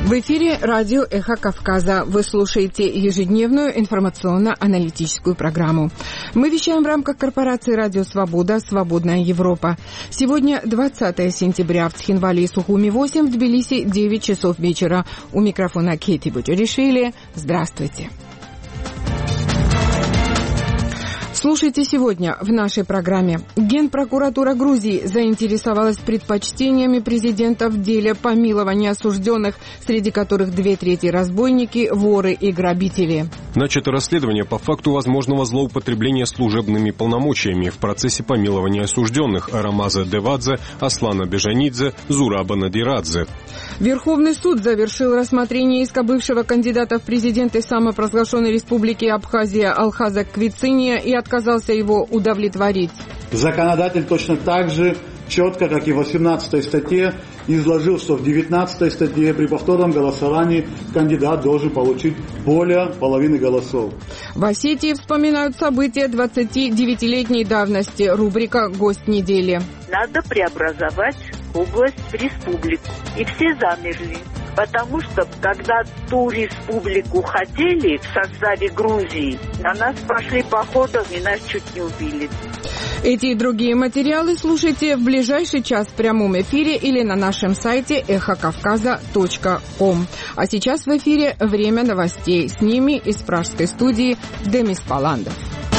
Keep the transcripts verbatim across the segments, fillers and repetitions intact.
В эфире радио «Эхо Кавказа». Вы слушаете ежедневную информационно-аналитическую программу. Мы вещаем в рамках корпорации «Радио Свобода. Свободная Европа». Сегодня двадцатое сентября в Цхинвале и Сухуми восемь, в Тбилиси девять часов вечера. У микрофона Кейти Бутеришвили. Здравствуйте. Слушайте сегодня в нашей программе. Генпрокуратура Грузии заинтересовалась предпочтениями президента в деле помилования осужденных, среди которых две трети разбойники, воры и грабители. Начато расследование по факту возможного злоупотребления служебными полномочиями в процессе помилования осужденных Арамаза Девадзе, Аслана Бежанидзе, Зураба Надирадзе. Верховный суд завершил рассмотрение иска бывшего кандидата в президенты самопровозглашенной республики Абхазия Алхаза Квициния и отказался его удовлетворить. Законодатель точно так же четко, как и в восемнадцатой статье, изложил, что в девятнадцатой статье при повторном голосовании кандидат должен получить более половины голосов. В Осетии вспоминают события двадцатидевятилетней давности. Рубрика «Гость недели». Надо преобразовать область в республику. И все замерли. Потому что, когда ту республику хотели в составе Грузии, на нас пошли походом и нас чуть не убили. Эти и другие материалы слушайте в ближайший час в прямом эфире или на нашем сайте эхо кавказа точка ком. А сейчас в эфире время новостей. С ними из пражской студии Демис Паландов.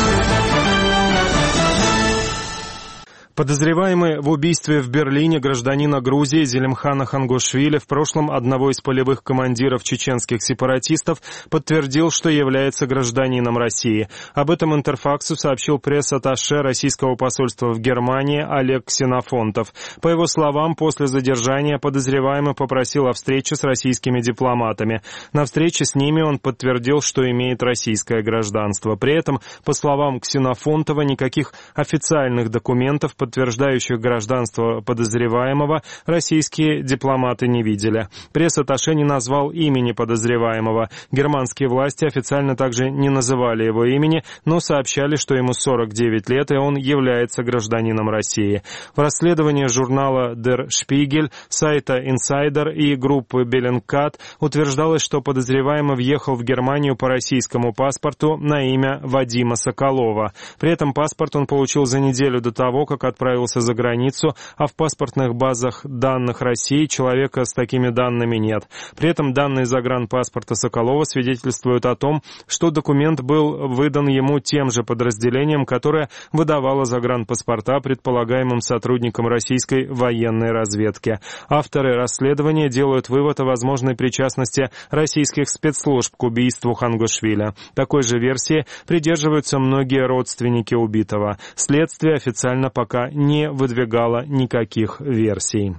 Подозреваемый в убийстве в Берлине гражданина Грузии Зелимхана Хангошвили, в прошлом одного из полевых командиров чеченских сепаратистов, подтвердил, что является гражданином России. Об этом Интерфаксу сообщил пресс-атташе российского посольства в Германии Олег Ксенофонтов. По его словам, после задержания подозреваемый попросил о встрече с российскими дипломатами. На встрече с ними он подтвердил, что имеет российское гражданство. При этом, по словам Ксенофонтова, никаких официальных документов, подтверждающих гражданство подозреваемого, российские дипломаты не видели. Пресс-атташе не назвал имени подозреваемого. Германские власти официально также не называли его имени, но сообщали, что ему сорок девять лет, и он является гражданином России. В расследовании журнала Der Spiegel, сайта Insider и группы Bellingcat утверждалось, что подозреваемый въехал в Германию по российскому паспорту на имя Вадима Соколова. При этом паспорт он получил за неделю до того, как отправился за границу, а в паспортных базах данных России человека с такими данными нет. При этом данные загранпаспорта Соколова свидетельствуют о том, что документ был выдан ему тем же подразделением, которое выдавало загранпаспорта предполагаемым сотрудникам российской военной разведки. Авторы расследования делают вывод о возможной причастности российских спецслужб к убийству Хангошвили. Такой же версии придерживаются многие родственники убитого. Следствие официально пока не выдвигала никаких версий.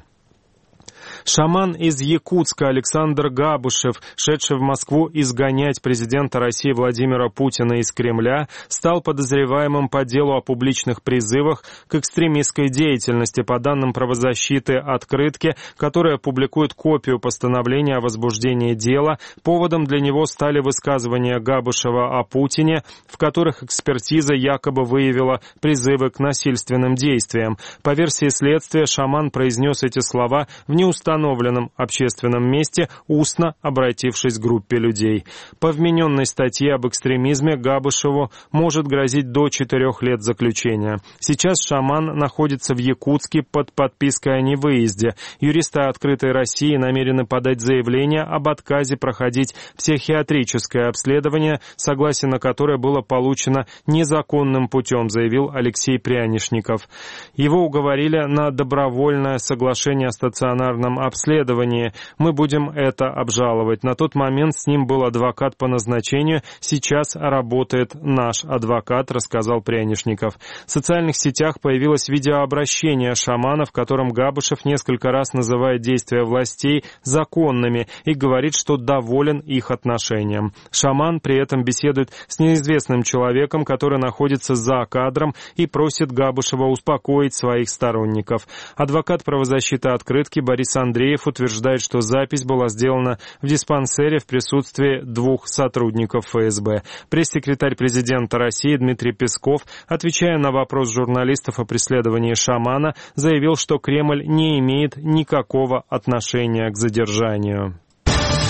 Шаман из Якутска Александр Габушев, шедший в Москву изгонять президента России Владимира Путина из Кремля, стал подозреваемым по делу о публичных призывах к экстремистской деятельности. По данным правозащиты «Открытки», которая публикует копию постановления о возбуждении дела, поводом для него стали высказывания Габушева о Путине, в которых экспертиза якобы выявила призывы к насильственным действиям. По версии следствия, шаман произнес эти слова в неустановленном установленном общественном месте, устно обратившись к группе людей. По вмененной статье об экстремизме Габушеву может грозить до четырех лет заключения. Сейчас шаман находится в Якутске под подпиской о невыезде. Юристы «Открытой России» намерены подать заявление об отказе проходить психиатрическое обследование, согласие на которое было получено незаконным путем, заявил Алексей Прянишников. Его уговорили на добровольное соглашение о стационарном обследовании. Мы будем это обжаловать. На тот момент с ним был адвокат по назначению. Сейчас работает наш адвокат, рассказал Прянишников. В социальных сетях появилось видеообращение шамана, в котором Габушев несколько раз называет действия властей законными и говорит, что доволен их отношением. Шаман при этом беседует с неизвестным человеком, который находится за кадром, и просит Габушева успокоить своих сторонников. Адвокат правозащиты «Открытки» Борис Андреев утверждает, что запись была сделана в диспансере в присутствии двух сотрудников эф эс бэ. Пресс-секретарь президента России Дмитрий Песков, отвечая на вопрос журналистов о преследовании шамана, заявил, что Кремль не имеет никакого отношения к задержанию.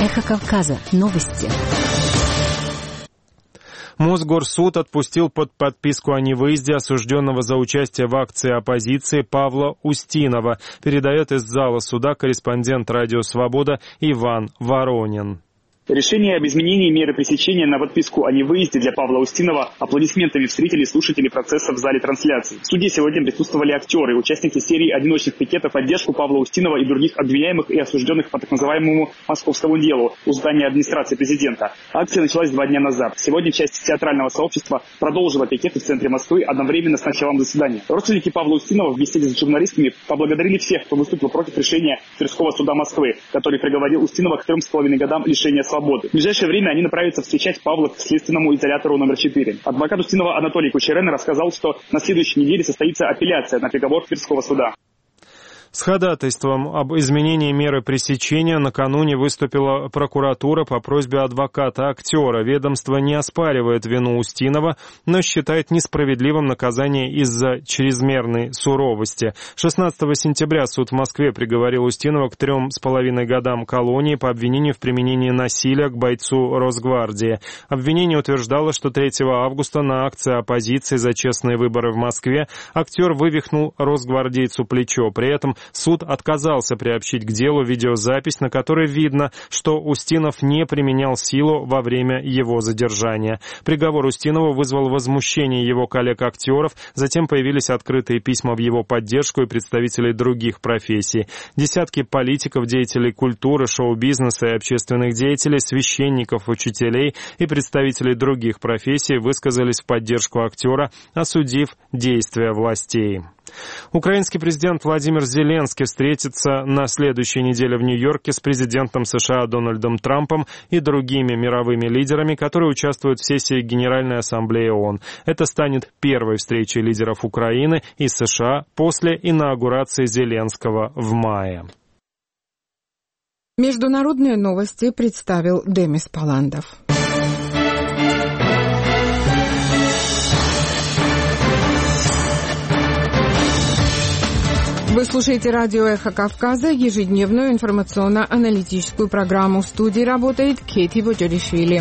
Эхо Кавказа. Новости. Мосгорсуд отпустил под подписку о невыезде осужденного за участие в акции оппозиции Павла Устинова. Передает из зала суда корреспондент «Радио Свобода» Иван Воронин. Решение об изменении меры пресечения на подписку о невыезде для Павла Устинова аплодисментами встретили слушатели процесса в зале трансляции. В суде сегодня присутствовали актеры, участники серии одиночных пикетов в поддержку Павла Устинова и других обвиняемых и осужденных по так называемому московскому делу у здания администрации президента. Акция началась два дня назад. Сегодня часть театрального сообщества продолжила пикеты в центре Москвы одновременно с началом заседания. Родственники Павла Устинова в беседе с журналистами поблагодарили всех, кто выступил против решения Тверского суда Москвы, который приговорил Устинова к трем с половиной годам лишения свободы. В ближайшее время они направятся встречать Павла к следственному изолятору номер четыре. Адвокат Устинова Анатолий Кучерен рассказал, что на следующей неделе состоится апелляция на приговор Тверского суда. С ходатайством об изменении меры пресечения накануне выступила прокуратура по просьбе адвоката-актера. Ведомство не оспаривает вину Устинова, но считает несправедливым наказание из-за чрезмерной суровости. шестнадцатого сентября суд в Москве приговорил Устинова к трем с половиной годам колонии по обвинению в применении насилия к бойцу Росгвардии. Обвинение утверждало, что третьего августа на акции оппозиции за честные выборы в Москве актер вывихнул росгвардейцу плечо. При этом суд отказался приобщить к делу видеозапись, на которой видно, что Устинов не применял силу во время его задержания. Приговор Устинова вызвал возмущение его коллег-актеров, затем появились открытые письма в его поддержку и представителей других профессий. Десятки политиков, деятелей культуры, шоу-бизнеса и общественных деятелей, священников, учителей и представителей других профессий высказались в поддержку актера, осудив действия властей. Украинский президент Владимир Зеленский встретится на следующей неделе в Нью-Йорке с президентом США Дональдом Трампом и другими мировыми лидерами, которые участвуют в сессии Генеральной Ассамблеи ООН. Это станет первой встречей лидеров Украины и США после инаугурации Зеленского в мае. Международные новости представил Демис Паландов. Вы слушаете радио «Эхо Кавказа», ежедневную информационно-аналитическую программу. В студии работает Кейти Вотеришвили.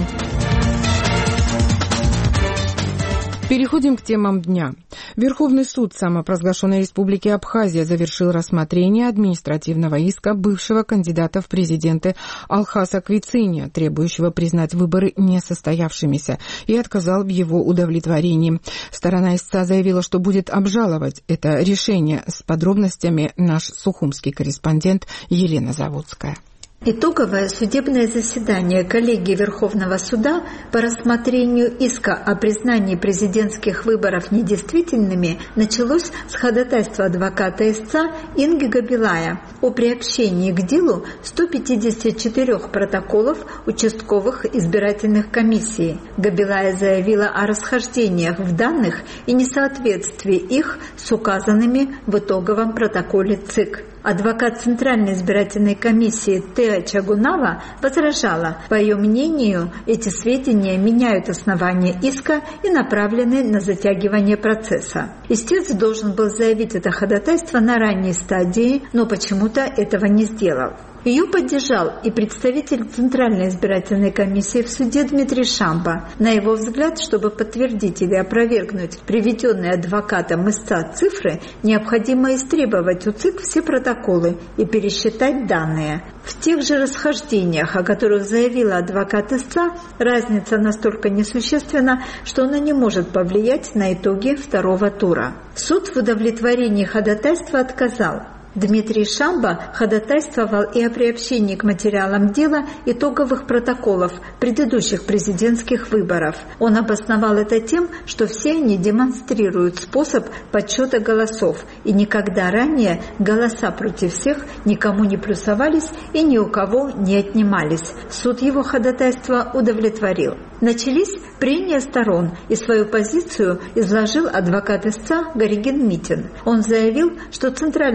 Переходим к темам дня. Верховный суд самопровозглашенной Республики Абхазия завершил рассмотрение административного иска бывшего кандидата в президенты Алхаса Квициня, требующего признать выборы несостоявшимися, и отказал в его удовлетворении. Сторона истца заявила, что будет обжаловать это решение. С подробностями наш сухумский корреспондент Елена Заводская. Итоговое судебное заседание коллегии Верховного суда по рассмотрению иска о признании президентских выборов недействительными началось с ходатайства адвоката истца Инги Габилая о приобщении к делу ста пятидесяти четырёх протоколов участковых избирательных комиссий. Габилая заявила о расхождениях в данных и несоответствии их с указанными в итоговом протоколе ЦИК. Адвокат Центральной избирательной комиссии Теа Чагунава возражала. По ее мнению, эти сведения меняют основания иска и направлены на затягивание процесса. Истец должен был заявить это ходатайство на ранней стадии, но почему-то этого не сделал. Ее поддержал и представитель Центральной избирательной комиссии в суде Дмитрий Шамба. На его взгляд, чтобы подтвердить или опровергнуть приведенные адвокатом истца цифры, необходимо истребовать у ЦИК все протоколы и пересчитать данные. В тех же расхождениях, о которых заявила адвокат истца, разница настолько несущественна, что она не может повлиять на итоги второго тура. Суд в удовлетворении ходатайства отказал. Дмитрий Шамба ходатайствовал и о приобщении к материалам дела итоговых протоколов предыдущих президентских выборов. Он обосновал это тем, что все они демонстрируют способ подсчета голосов, и никогда ранее голоса против всех никому не плюсовались и ни у кого не отнимались. Суд его ходатайство удовлетворил. Начались прения сторон, и свою позицию изложил адвокат истца Горигин Митин. Он заявил, что Центральная избирательная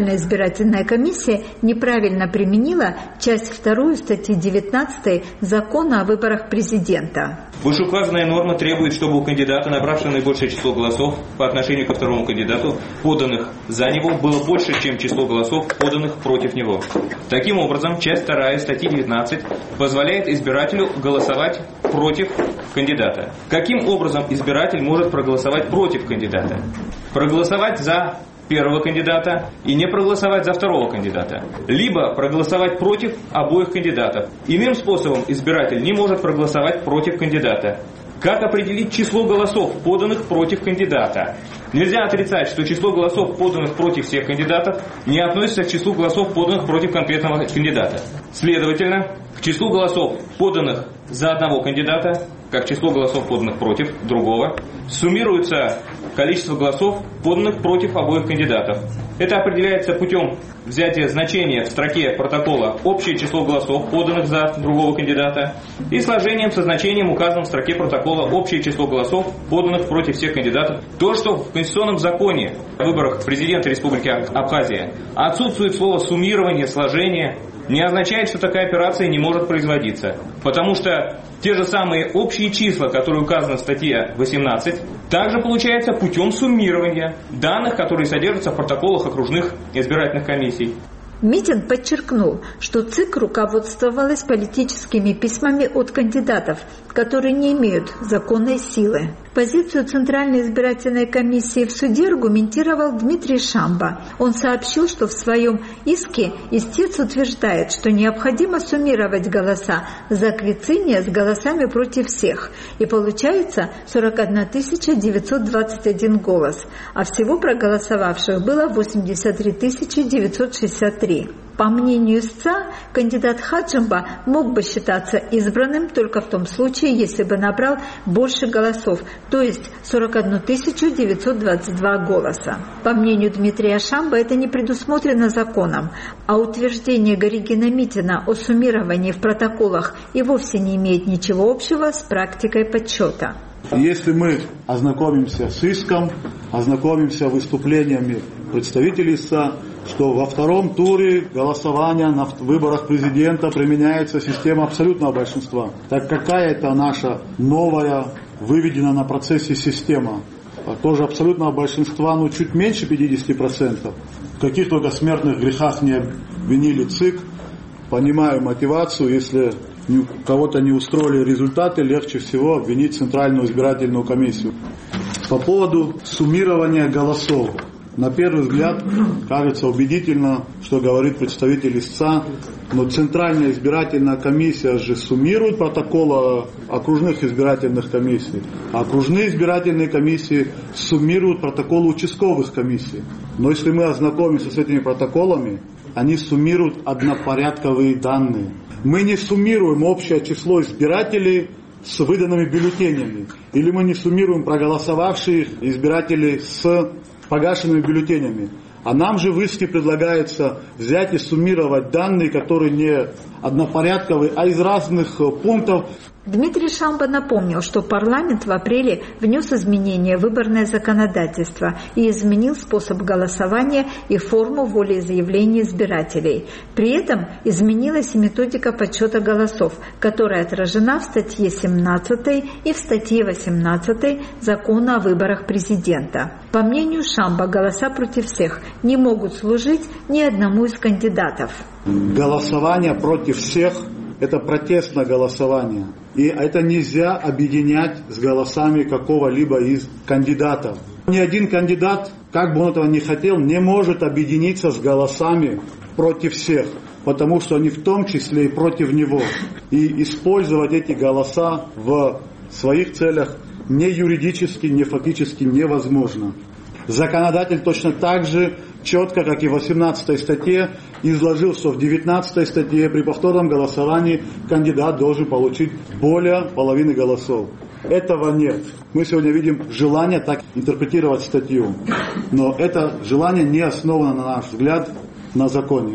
избирательная комиссия неправильно применила часть вторую статьи девятнадцатой Закона о выборах президента. Вышеуказанная норма требует, чтобы у кандидата, набравшего наибольшее число голосов по отношению ко второму кандидату, поданных за него, было больше, чем число голосов, поданных против него. Таким образом, часть вторая статьи девятнадцать позволяет избирателю голосовать против кандидата. Каким образом избиратель может проголосовать против кандидата? Проголосовать за первого кандидата и не проголосовать за второго кандидата. Либо проголосовать против обоих кандидатов. Иным способом избиратель не может проголосовать против кандидата. Как определить число голосов, поданных против кандидата? Нельзя отрицать, что число голосов, поданных против всех кандидатов, не относится к числу голосов, поданных против конкретного кандидата. Следовательно, к числу голосов, поданных за одного кандидата, как число голосов, поданных против другого, суммируется количество голосов, поданных против обоих кандидатов. Это определяется путем взятия значения в строке протокола общее число голосов, поданных за другого кандидата, и сложением со значением, указанным в строке протокола общее число голосов, поданных против всех кандидатов. То, что в Конституционном законе о выборах президента Республики Абхазия отсутствует слово «суммирование», «сложение», не означает, что такая операция не может производиться. Потому что те же самые общие числа, которые указаны в статье восемнадцать, также получаются путем суммирования данных, которые содержатся в протоколах окружных избирательных комиссий. Митин подчеркнул, что ЦИК руководствовалась политическими письмами от кандидатов, которые не имеют законной силы. Позицию Центральной избирательной комиссии в суде аргументировал Дмитрий Шамба. Он сообщил, что в своем иске истец утверждает, что необходимо суммировать голоса за Квициния с голосами против всех. И получается сорок одна тысяча девятьсот двадцать один голос, а всего проголосовавших было восемьдесят три тысячи девятьсот шестьдесят три. По мнению истца, кандидат Хаджимба мог бы считаться избранным только в том случае, если бы набрал больше голосов, то есть сорок одну тысячу девятьсот двадцать два голоса. По мнению Дмитрия Шамба, это не предусмотрено законом, а утверждение Горигина Митина о суммировании в протоколах и вовсе не имеет ничего общего с практикой подсчета. Если мы ознакомимся с иском, ознакомимся с выступлениями представителей истца, что во втором туре голосования на выборах президента применяется система абсолютного большинства. Так какая это наша новая, выведена на процессе система? Тоже абсолютного большинства, ну чуть меньше пятьдесят процентов. В каких только смертных грехах не обвинили ЦИК. Понимаю мотивацию, если кого-то не устроили результаты, легче всего обвинить Центральную избирательную комиссию. По поводу суммирования голосов. На первый взгляд кажется убедительно, что говорит представитель истца, но Центральная избирательная комиссия же суммирует протоколы окружных избирательных комиссий, а окружные избирательные комиссии суммируют протоколы участковых комиссий. Но если мы ознакомимся с этими протоколами, они суммируют однопорядковые данные. Мы не суммируем общее число избирателей с выданными бюллетенями, или мы не суммируем проголосовавших избирателей с погашенными бюллетенями. А нам же в иске предлагается взять и суммировать данные, которые не однопорядковые, а из разных пунктов. Дмитрий Шамба напомнил, что парламент в апреле внес изменения в выборное законодательство и изменил способ голосования и форму волеизъявления избирателей. При этом изменилась и методика подсчета голосов, которая отражена в статье семнадцатой и в статье восемнадцатой Закона о выборах президента. По мнению Шамба, голоса против всех не могут служить ни одному из кандидатов. Голосование против всех – это протестное голосование. И это нельзя объединять с голосами какого-либо из кандидатов. Ни один кандидат, как бы он этого ни хотел, не может объединиться с голосами против всех, потому что они в том числе и против него. И использовать эти голоса в своих целях ни юридически, ни фактически невозможно. Законодатель точно так же четко, как и в восемнадцатой статье, изложил, что в девятнадцатой статье при повторном голосовании кандидат должен получить более половины голосов. Этого нет. Мы сегодня видим желание так интерпретировать статью. Но это желание не основано, на наш взгляд, на законе.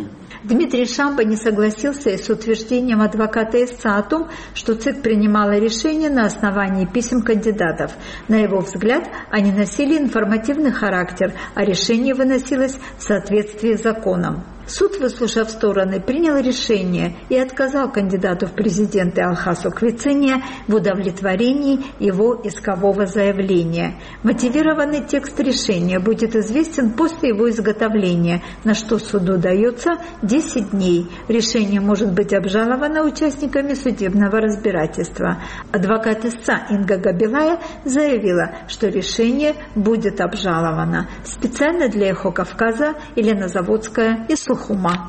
Дмитрий Шамба не согласился и с утверждением адвоката истца о том, что ЦИК принимала решение на основании писем кандидатов. На его взгляд, они носили информативный характер, а решение выносилось в соответствии с законом. Суд, выслушав стороны, принял решение и отказал кандидату в президенты Алхасу Квицыне в удовлетворении его искового заявления. Мотивированный текст решения будет известен после его изготовления, на что суду дается десять дней. Решение может быть обжаловано участниками судебного разбирательства. Адвокат истца Инга Габилая заявила, что решение будет обжаловано. Специально для «Эхо Кавказа» Елена Заводская из Сухума.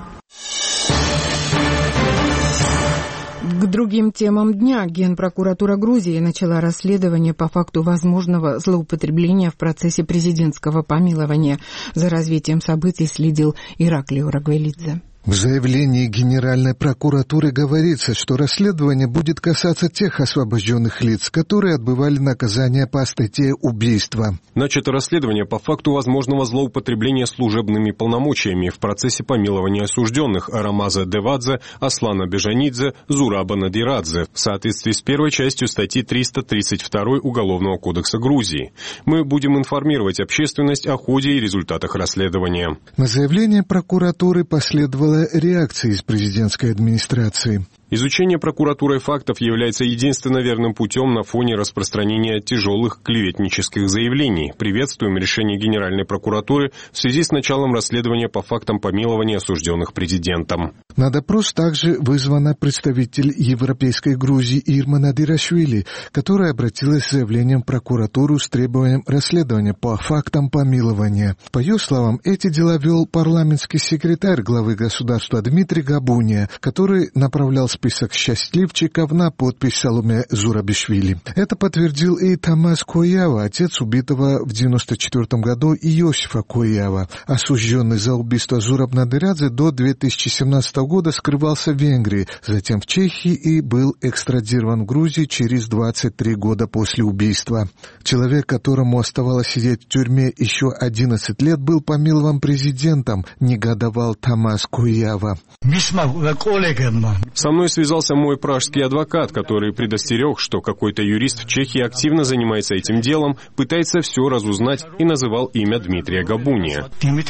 К другим темам дня Генпрокуратура Грузии начала расследование по факту возможного злоупотребления в процессе президентского помилования. За развитием событий следил Ираклий Рагвелидзе. В заявлении Генеральной прокуратуры говорится, что расследование будет касаться тех освобожденных лиц, которые отбывали наказание по статье убийства. Начато расследование по факту возможного злоупотребления служебными полномочиями в процессе помилования осужденных Арамаза Девадзе, Аслана Бежанидзе, Зураба Надирадзе в соответствии с первой частью статьи триста тридцать два Уголовного кодекса Грузии. Мы будем информировать общественность о ходе и результатах расследования. На заявление прокуратуры последовало реакции из президентской администрации. Изучение прокуратурой фактов является единственно верным путем на фоне распространения тяжелых клеветнических заявлений. Приветствуем решение Генеральной прокуратуры в связи с началом расследования по фактам помилования осужденных президентом. На допрос также вызвана представитель Европейской Грузии Ирма Надирашвили, которая обратилась с заявлением в прокуратуру с требованием расследования по фактам помилования. По ее словам, эти дела вел парламентский секретарь главы государства Дмитрий Габуния, который направлял список счастливчиков на подпись Саломе Зурабишвили. Это подтвердил и Тамас Коява, отец убитого в девяносто четвёртом году Иосифа Коява. Осужденный за убийство Зураб Надирадзе до две тысячи семнадцатого года скрывался в Венгрии, затем в Чехии и был экстрадирован в Грузию через двадцать три года после убийства. Человек, которому оставалось сидеть в тюрьме еще одиннадцать лет, был помилован президентом, негодовал Тамас Коява. Со мной связался мой пражский адвокат, который предостерег, что какой-то юрист в Чехии активно занимается этим делом, пытается все разузнать и называл имя Дмитрия Габуния.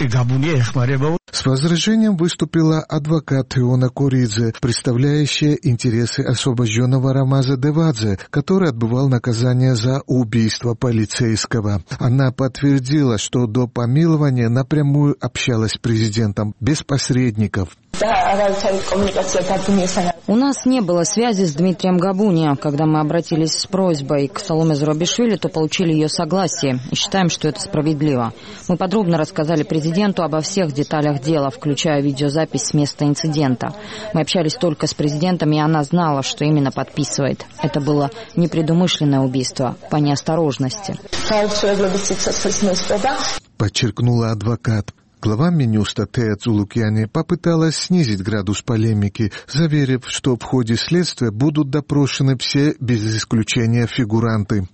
С возражением выступила адвокат Иона Коридзе, представляющая интересы освобожденного Рамаза Девадзе, который отбывал наказание за убийство полицейского. Она подтвердила, что до помилования напрямую общалась с президентом, без посредников. У нас не было связи с Дмитрием Габуния. Когда мы обратились с просьбой к Саломе Зурабишвили, то получили ее согласие и считаем, что это справедливо. Мы подробно рассказали президенту обо всех деталях дела, включая видеозапись с места инцидента. Мы общались только с президентом, и она знала, что именно подписывает. Это было непредумышленное убийство по неосторожности. Подчеркнула адвокат. Глава Минюста Тея Цулукьяне попыталась снизить градус полемики, заверив, что в ходе следствия будут допрошены все без исключения фигуранты.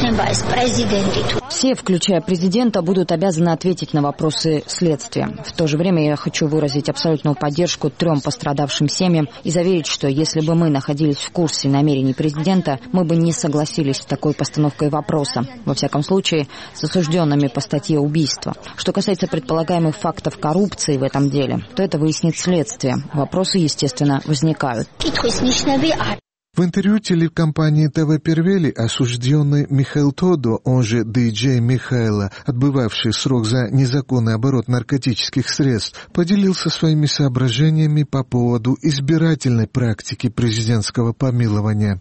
Все, включая президента, будут обязаны ответить на вопросы следствия. В то же время я хочу выразить абсолютную поддержку трем пострадавшим семьям и заверить, что если бы мы находились в курсе намерений президента, мы бы не согласились с такой постановкой вопроса, во всяком случае, с осужденными по статье убийства. Что касается предполагаемых фактов коррупции в этом деле, то это выяснит следствие. Вопросы, естественно, возникают. В интервью телекомпании ТВ Первели осужденный Михаил Тодо, он же Ди-Джей Михайло, отбывавший срок за незаконный оборот наркотических средств, поделился своими соображениями по поводу избирательной практики президентского помилования.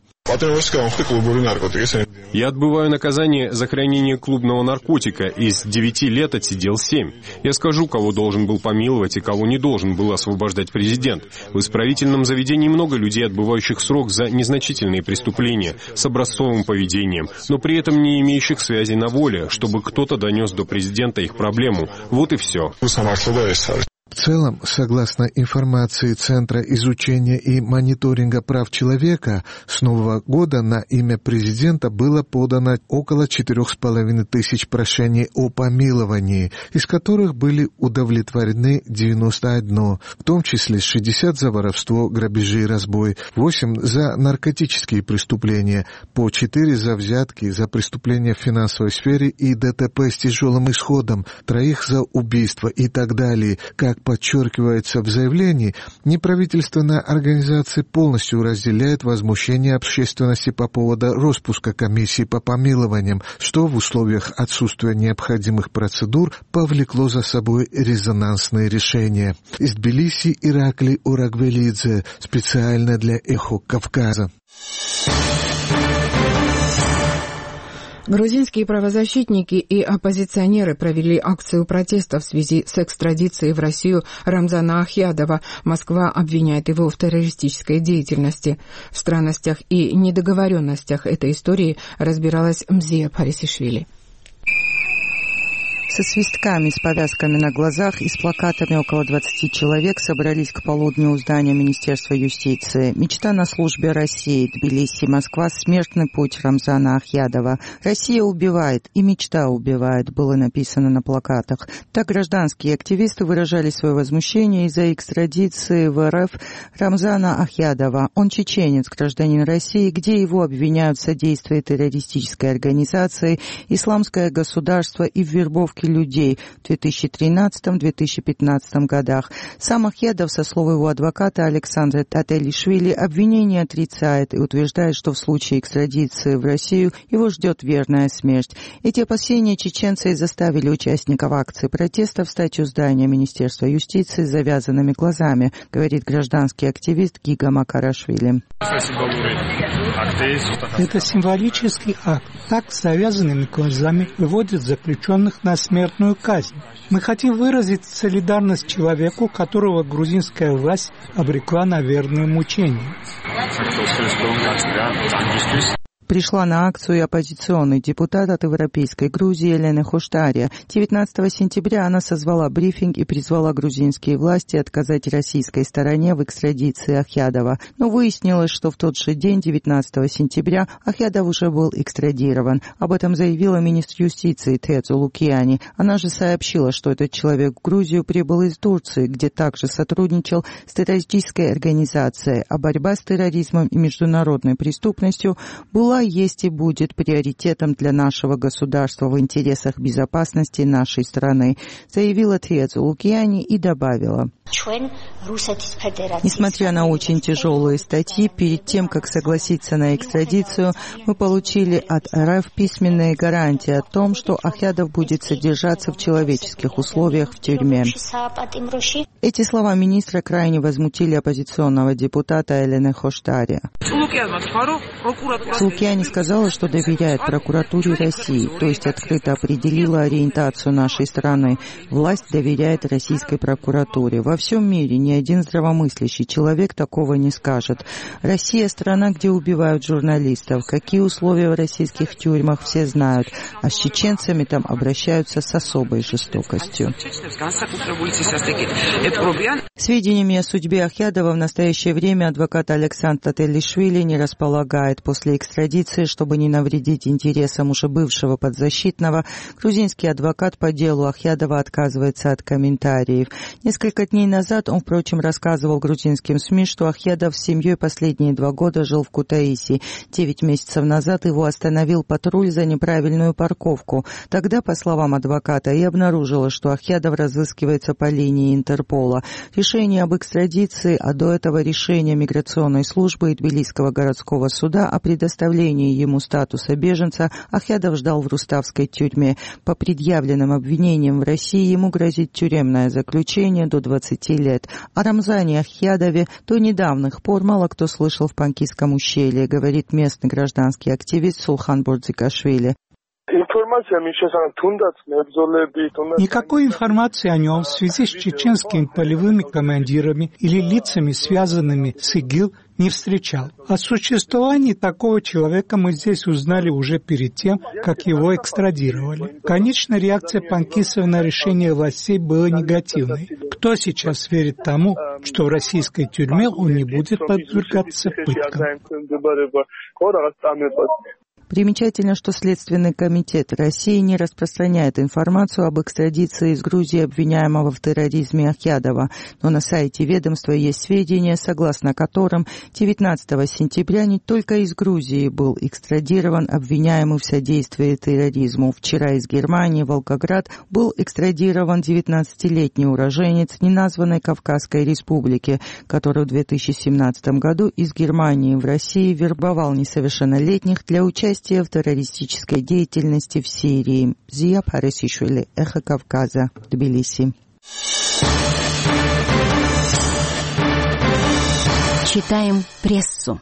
Я отбываю наказание за хранение клубного наркотика. Из девяти лет отсидел семь. Я скажу, кого должен был помиловать и кого не должен был освобождать президент. В исправительном заведении много людей, отбывающих срок за незначительные преступления с образцовым поведением, но при этом не имеющих связи на воле, чтобы кто-то донес до президента их проблему. Вот и все. В целом, согласно информации Центра изучения и мониторинга прав человека, с нового года на имя президента было подано около четырех с половиной тысяч прошений о помиловании, из которых были удовлетворены девяносто одно, в том числе шестьдесят за воровство, грабежи и разбой, восемь за наркотические преступления, по четыре за взятки, за преступления в финансовой сфере и ДТП с тяжелым исходом, троих за убийство и так далее. Как подчеркивается в заявлении, неправительственная организация полностью разделяет возмущение общественности по поводу распуска комиссии по помилованиям, что в условиях отсутствия необходимых процедур повлекло за собой резонансные решения. Из Тбилиси Ираклий Урагвелидзе, специально для «Эхо Кавказа». Грузинские правозащитники и оппозиционеры провели акцию протеста в связи с экстрадицией в Россию Рамзана Ахьядова. Москва обвиняет его в террористической деятельности. В странностях и недоговоренностях этой истории разбиралась Мзия Парисишвили. Со свистками, с повязками на глазах и с плакатами около двадцати человек собрались к полудню у здания Министерства юстиции. Мечта на службе России. Тбилиси, Москва. Смертный путь Рамзана Ахьядова. Россия убивает, и мечта убивает, было написано на плакатах. Так гражданские активисты выражали свое возмущение из-за экстрадиции в эр эф Рамзана Ахьядова. Он чеченец, гражданин России, где его обвиняют в содействии террористической организации «Исламское государство» и в вербовке людей в две тысячи тринадцатом — две тысячи пятнадцатом годах. Сам Ахьядов, со слов его адвоката Александра Тателишвили, обвинение отрицает и утверждает, что в случае экстрадиции в Россию его ждет верная смерть. Эти опасения чеченца и заставили участников акции протеста встать у здания Министерства юстиции с завязанными глазами, говорит гражданский активист Гига Макарашвили. Это символический акт. Так, с завязанными глазами выводят заключенных на смертную казнь. Мы хотим выразить солидарность человеку, которого грузинская власть обрекла на верные мучения. Пришла на акцию и оппозиционный депутат от Европейской Грузии Елена Хоштария. девятнадцатого сентября она созвала брифинг и призвала грузинские власти отказать российской стороне в экстрадиции Ахьядова. Но выяснилось, что в тот же день, девятнадцатого сентября, Ахьядов уже был экстрадирован. Об этом заявила министр юстиции Тецу Лукиани. Она же сообщила, что этот человек в Грузию прибыл из Турции, где также сотрудничал с террористической организацией, а борьба с терроризмом и международной преступностью была, есть и будет приоритетом для нашего государства в интересах безопасности нашей страны, заявила Тецу Лукиани и добавила. Несмотря на очень тяжелые статьи, перед тем, как согласиться на экстрадицию, мы получили от эр эф письменные гарантии о том, что Ахьядов будет содержаться в человеческих условиях в тюрьме. Эти слова министра крайне возмутили оппозиционного депутата Елены Хоштария. Лукиани сказала, что доверяет прокуратуре России, то есть открыто определила ориентацию нашей страны. Власть доверяет российской прокуратуре. Во всем мире ни один здравомыслящий человек такого не скажет. Россия – страна, где убивают журналистов. Какие условия в российских тюрьмах, все знают. А с чеченцами там обращаются с особой жестокостью. Сведениями о судьбе Ахьядова в настоящее время адвокат Александр Тателишвили не располагает. После экстрадиции, чтобы не навредить интересам уже бывшего подзащитного, грузинский адвокат по делу Ахьядова отказывается от комментариев. Несколько дней назад он, впрочем, рассказывал грузинским СМИ, что Ахьядов с семьей последние два года жил в Кутаиси. Девять месяцев назад его остановил патруль за неправильную парковку. Тогда, по словам адвоката, и обнаружилось, что Ахьядов разыскивается по линии Интерпола. Решение об экстрадиции, а до этого решение миграционной службы и Тбилисского городского суда о предоставлении ему статуса беженца Ахьядов ждал в Руставской тюрьме. По предъявленным обвинениям в России ему грозит тюремное заключение до двадцати лет. О Рамзане Ахьядове до недавних пор мало кто слышал в Панкисском ущелье, говорит местный гражданский активист Сулхан Бордзикашвили. Никакой информации о нем в связи с чеченскими полевыми командирами или лицами, связанными с ИГИЛ, не встречал. О существовании такого человека мы здесь узнали уже перед тем, как его экстрадировали. Конечно, реакция панкистов на решение властей была негативной. Кто сейчас верит тому, что в российской тюрьме он не будет подвергаться пыткам? Примечательно, что Следственный комитет России не распространяет информацию об экстрадиции из Грузии обвиняемого в терроризме Ахьядова, но на сайте ведомства есть сведения, согласно которым девятнадцатого сентября не только из Грузии был экстрадирован обвиняемый в содействии терроризму. Вчера из Германии в Волгоград был экстрадирован девятнадцатилетний уроженец неназванной Кавказской республики, который в две тысячи семнадцатом году из Германии в России вербовал несовершеннолетних для участия в террористической деятельности в Сирии. Зия Парисишвили, Эхо Кавказа, Тбилиси. Читаем прессу.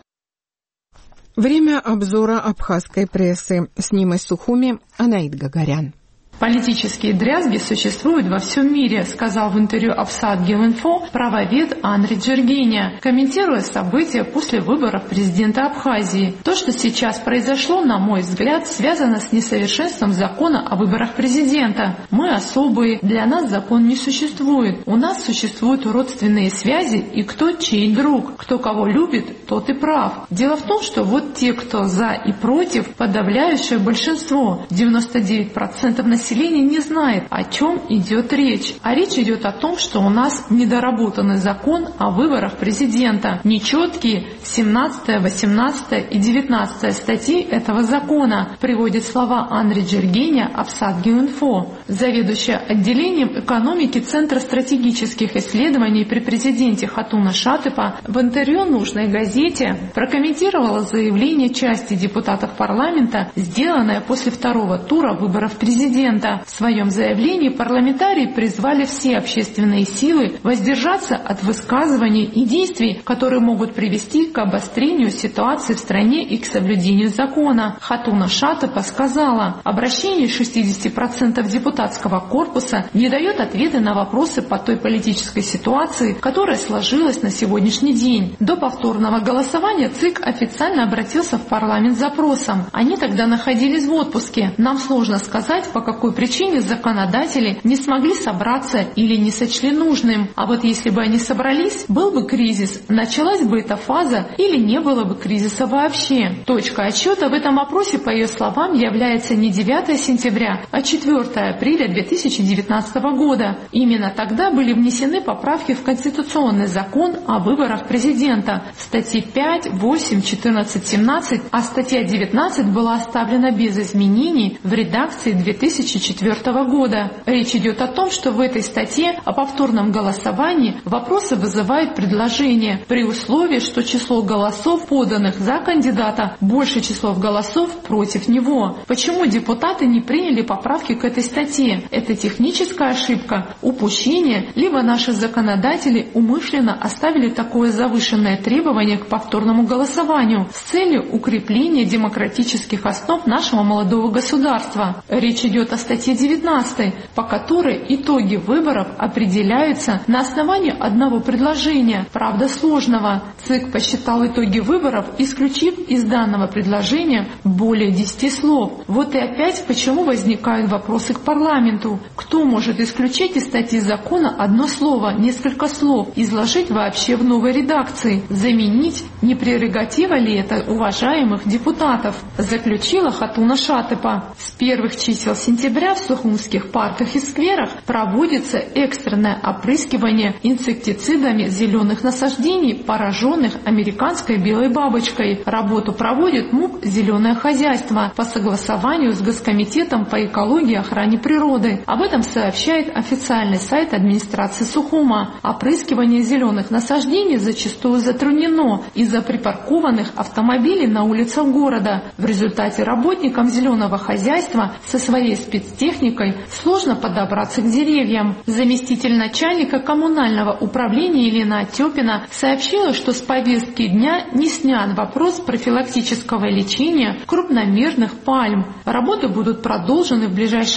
Время обзора абхазской прессы. С ним из Сухуми Анаид Гагарян. Политические дрязги существуют во всем мире, сказал в интервью Апсат-Гелинфо правовед Андрей Джергеня, комментируя события после выборов президента Абхазии. То, что сейчас произошло, на мой взгляд, связано с несовершенством закона о выборах президента. Мы особые, для нас закон не существует. У нас существуют родственные связи, и кто чей друг. Кто кого любит, тот и прав. Дело в том, что вот те, кто за и против, подавляющее большинство, девяносто девять процентов населения, Население не знает, о чем идет речь. А речь идет о том, что у нас недоработанный закон о выборах президента. Нечеткие семнадцатая, восемнадцатая и девятнадцатая статьи этого закона, приводит слова Андрей Джергеня Апсат-Гелинфо, заведующая отделением экономики Центра стратегических исследований при президенте Хатуна Шатыпа, в интервью нужной газете прокомментировала заявление части депутатов парламента, сделанное после второго тура выборов президента. В своем заявлении парламентарии призвали все общественные силы воздержаться от высказываний и действий, которые могут привести к обострению ситуации в стране и к соблюдению закона. Хатуна Шатыпа сказала, обращение шестьдесят процентов депутатского корпуса не дает ответы на вопросы по той политической ситуации, которая сложилась на сегодняшний день. До повторного голосования ЦИК официально обратился в парламент с запросом. Они тогда находились в отпуске. Нам сложно сказать, по какой причине законодатели не смогли собраться или не сочли нужным. А вот если бы они собрались, был бы кризис, началась бы эта фаза или не было бы кризиса вообще. Точка отсчета в этом вопросе, по ее словам, является не девятое сентября, а четвёртое апреля две тысячи девятнадцатого года. Именно тогда были внесены поправки в Конституционный закон о выборах президента. Статьи пять, восемь, четырнадцать, семнадцать, а статья девятнадцать была оставлена без изменений в редакции две тысячи четвёртого года. Речь идет о том, что в этой статье о повторном голосовании вопросы вызывают предложение при условии, что число голосов, поданных за кандидата, больше числа голосов против него. Почему депутаты не приняли поправки к этой статье? Это техническая ошибка, упущение, либо наши законодатели умышленно оставили такое завышенное требование к повторному голосованию с целью укрепления демократических основ нашего молодого государства. Речь идет о статье девятнадцатой, по которой итоги выборов определяются на основании одного предложения, правда сложного. ЦИК посчитал итоги выборов, исключив из данного предложения более десяти слов. Вот и опять почему возникают вопросы к парламенту. Кто может исключить из статьи закона одно слово, несколько слов, изложить вообще в новой редакции? Заменить? Не прерогатива ли это уважаемых депутатов? Заключила Хатуна Шатыпа. С первых чисел сентября в сухумских парках и скверах проводится экстренное опрыскивание инсектицидами зеленых насаждений, пораженных американской белой бабочкой. Работу проводит МУП «Зеленое хозяйство» по согласованию с Госкомитетом по экологии и охране природы. Об этом сообщает официальный сайт администрации Сухума. Опрыскивание зеленых насаждений зачастую затруднено из-за припаркованных автомобилей на улицах города. В результате работникам зеленого хозяйства со своей спецтехникой сложно подобраться к деревьям. Заместитель начальника коммунального управления Елена Тёпина сообщила, что с повестки дня не снят вопрос профилактического лечения крупномерных пальм. Работы будут продолжены в ближайшее время.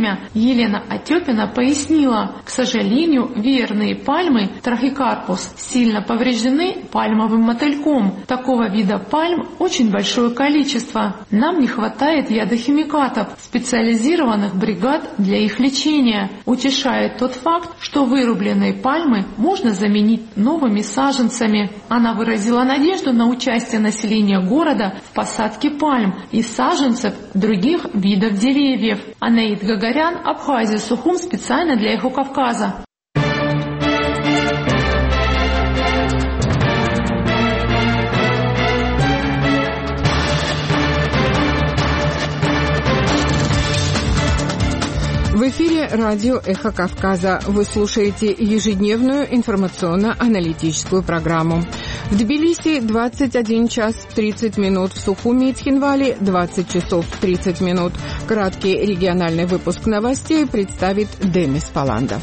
время. Елена Отепина пояснила, к сожалению, веерные пальмы трахикарпус сильно повреждены пальмовым мотыльком. Такого вида пальм очень большое количество. Нам не хватает ядохимикатов, специализированных бригад для их лечения. Утешает тот факт, что вырубленные пальмы можно заменить новыми саженцами. Она выразила надежду на участие населения города в посадке пальм и саженцев других видов деревьев. Анаид Гагарян, Абхазия, Сухум, специально для Эхо Кавказа. В эфире радио «Эхо Кавказа». Вы слушаете ежедневную информационно-аналитическую программу. В Тбилиси двадцать один час тридцать минут, в Сухуми и Тхинвале двадцать часов тридцать минут. Краткий региональный выпуск новостей представит Демис Паландов.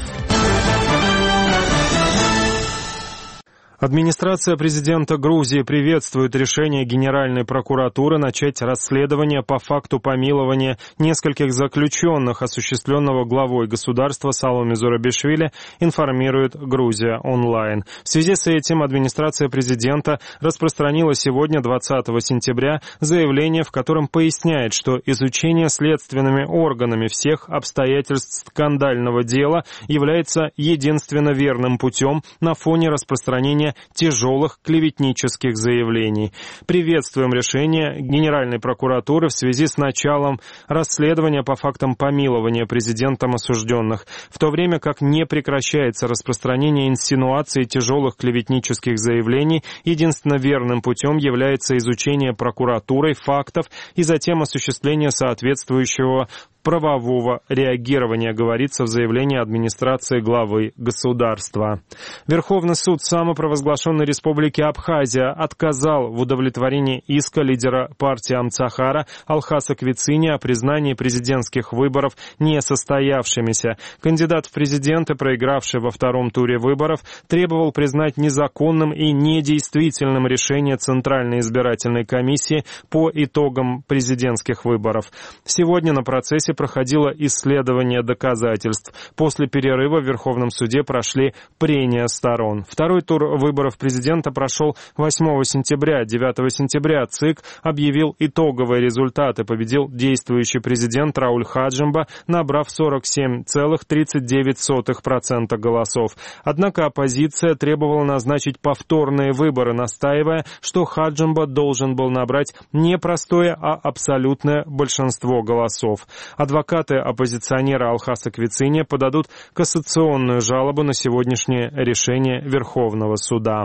Администрация президента Грузии приветствует решение Генеральной прокуратуры начать расследование по факту помилования нескольких заключенных, осуществленного главой государства Саломе Зурабишвили, информирует Грузия онлайн. В связи с этим администрация президента распространила сегодня, двадцатого сентября, заявление, в котором поясняет, что изучение следственными органами всех обстоятельств скандального дела является единственно верным путем на фоне распространения тяжелых клеветнических заявлений. Приветствуем решение Генеральной прокуратуры в связи с началом расследования по фактам помилования президентом осужденных, в то время как не прекращается распространение инсинуаций и тяжелых клеветнических заявлений, единственно верным путем является изучение прокуратурой фактов и затем осуществление соответствующего правового реагирования, говорится в заявлении администрации главы государства. Верховный суд самопровозглашенной республики Абхазия отказал в удовлетворении иска лидера партии Амцахара Алхаса Квицини о признании президентских выборов несостоявшимися. Кандидат в президенты, проигравший во втором туре выборов, требовал признать незаконным и недействительным решение Центральной избирательной комиссии по итогам президентских выборов. Сегодня на процессе проходило исследование доказательств. После перерыва в Верховном суде прошли прения сторон. Второй тур выборов президента прошел восьмого сентября. девятого сентября ЦИК объявил итоговые результаты. Победил действующий президент Рауль Хаджимба, набрав сорок семь целых тридцать девять сотых процента голосов. Однако оппозиция требовала назначить повторные выборы, настаивая, что Хаджимба должен был набрать не простое, а абсолютное большинство голосов. Адвокаты оппозиционера Алхаса Квицини подадут кассационную жалобу на сегодняшнее решение Верховного суда.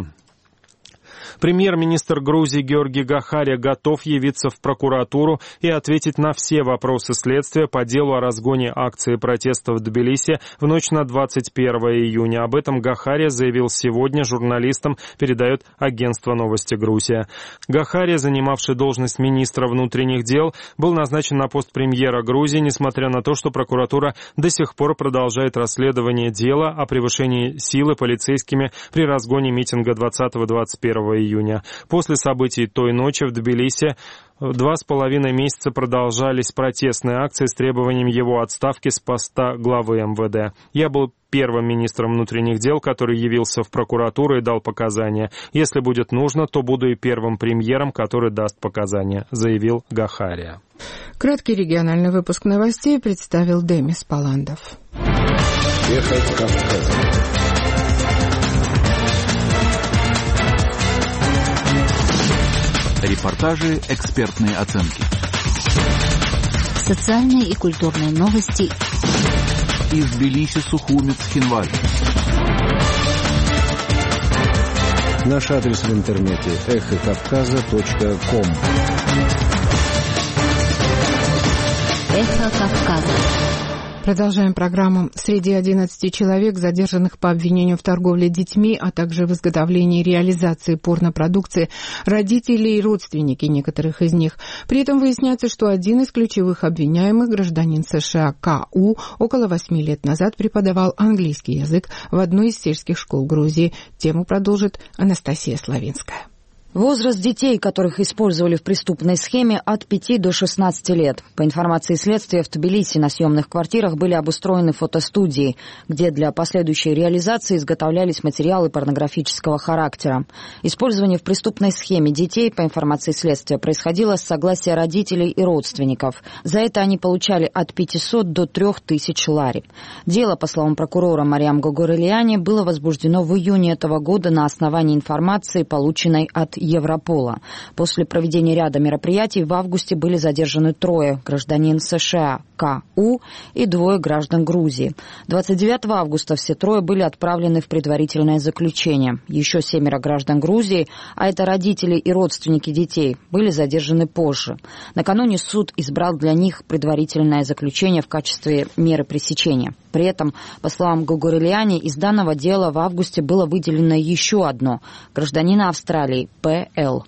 Премьер-министр Грузии Георгий Гахария готов явиться в прокуратуру и ответить на все вопросы следствия по делу о разгоне акции протеста в Тбилиси в ночь на двадцать первое июня. Об этом Гахария заявил сегодня журналистам, передает агентство «Новости Грузия». Гахария, занимавший должность министра внутренних дел, был назначен на пост премьера Грузии, несмотря на то, что прокуратура до сих пор продолжает расследование дела о превышении силы полицейскими при разгоне митинга двадцатого — двадцать первого июня. После событий той ночи в Тбилиси два с половиной месяца продолжались протестные акции с требованием его отставки с поста главы эм вэ дэ. Я был первым министром внутренних дел, который явился в прокуратуру и дал показания. Если будет нужно, то буду и первым премьером, который даст показания, заявил Гахария. Краткий региональный выпуск новостей представил Демис Паландов. Эхо Кавказа. Репортажи, экспертные оценки. Социальные и культурные новости. Из Тбилиси, Сухуми, Тхинваль. Наш адрес в интернете эхо кавказа точка ком. Эхо Кавказа. Продолжаем программу. Среди одиннадцати человек, задержанных по обвинению в торговле детьми, а также в изготовлении и реализации порнопродукции, родители и родственники некоторых из них. При этом выясняется, что один из ключевых обвиняемых, гражданин США Ка У, около восьми лет назад преподавал английский язык в одной из сельских школ Грузии. Тему продолжит Анастасия Славинская. Возраст детей, которых использовали в преступной схеме, от пяти до шестнадцати лет. По информации следствия, в Тбилиси на съемных квартирах были обустроены фотостудии, где для последующей реализации изготовлялись материалы порнографического характера. Использование в преступной схеме детей, по информации следствия, происходило с согласия родителей и родственников. За это они получали от пятисот до трёх тысяч лари. Дело, по словам прокурора Мариам Гогорелиани, было возбуждено в июне этого года на основании информации, полученной от Европола. После проведения ряда мероприятий в августе были задержаны трое: гражданин США К У и двое граждан Грузии. двадцать девятого августа все трое были отправлены в предварительное заключение. Еще семеро граждан Грузии, а это родители и родственники детей, были задержаны позже. Накануне суд избрал для них предварительное заключение в качестве меры пресечения. При этом, по словам Гогорелиани, из данного дела в августе было выделено еще одно – гражданина Австралии П Л.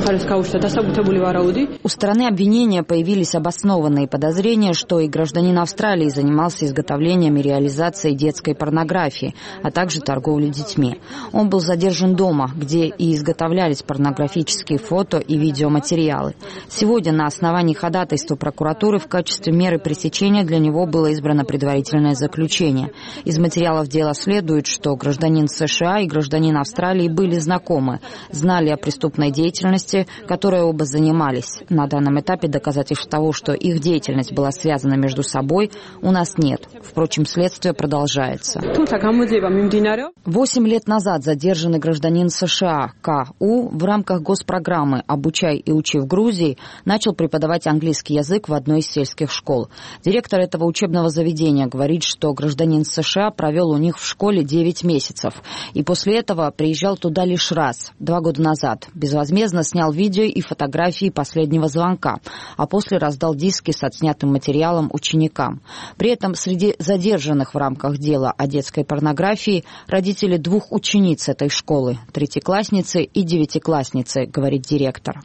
У стороны обвинения появились обоснованные подозрения, что и гражданин Австралии занимался изготовлением и реализацией детской порнографии, а также торговлей детьми. Он был задержан дома, где и изготовлялись порнографические фото и видеоматериалы. Сегодня на основании ходатайства прокуратуры в качестве меры пресечения для него было избрано предварительное заключение. Из материалов дела следует, что гражданин США и гражданин Австралии были знакомы, знали о преступной деятельности, которой оба занимались. На данном этапе доказательств того, что их деятельность была связана между собой, у нас нет. Впрочем, следствие продолжается. Восемь лет назад задержанный гражданин США К У в рамках госпрограммы «Обучай и учи в Грузии» начал преподавать английский язык в одной из сельских школ. Директор этого учебного заведения говорит, что гражданин США провел у них в школе девять месяцев. И после этого приезжал туда лишь раз, два года назад. Безвозмездно снял видео и фотографии последнего звонка, а после раздал диски с отснятым материалом ученикам. При этом среди задержанных в рамках дела о детской порнографии родители двух учениц этой школы, третьеклассницы и девятиклассницы, говорит директор.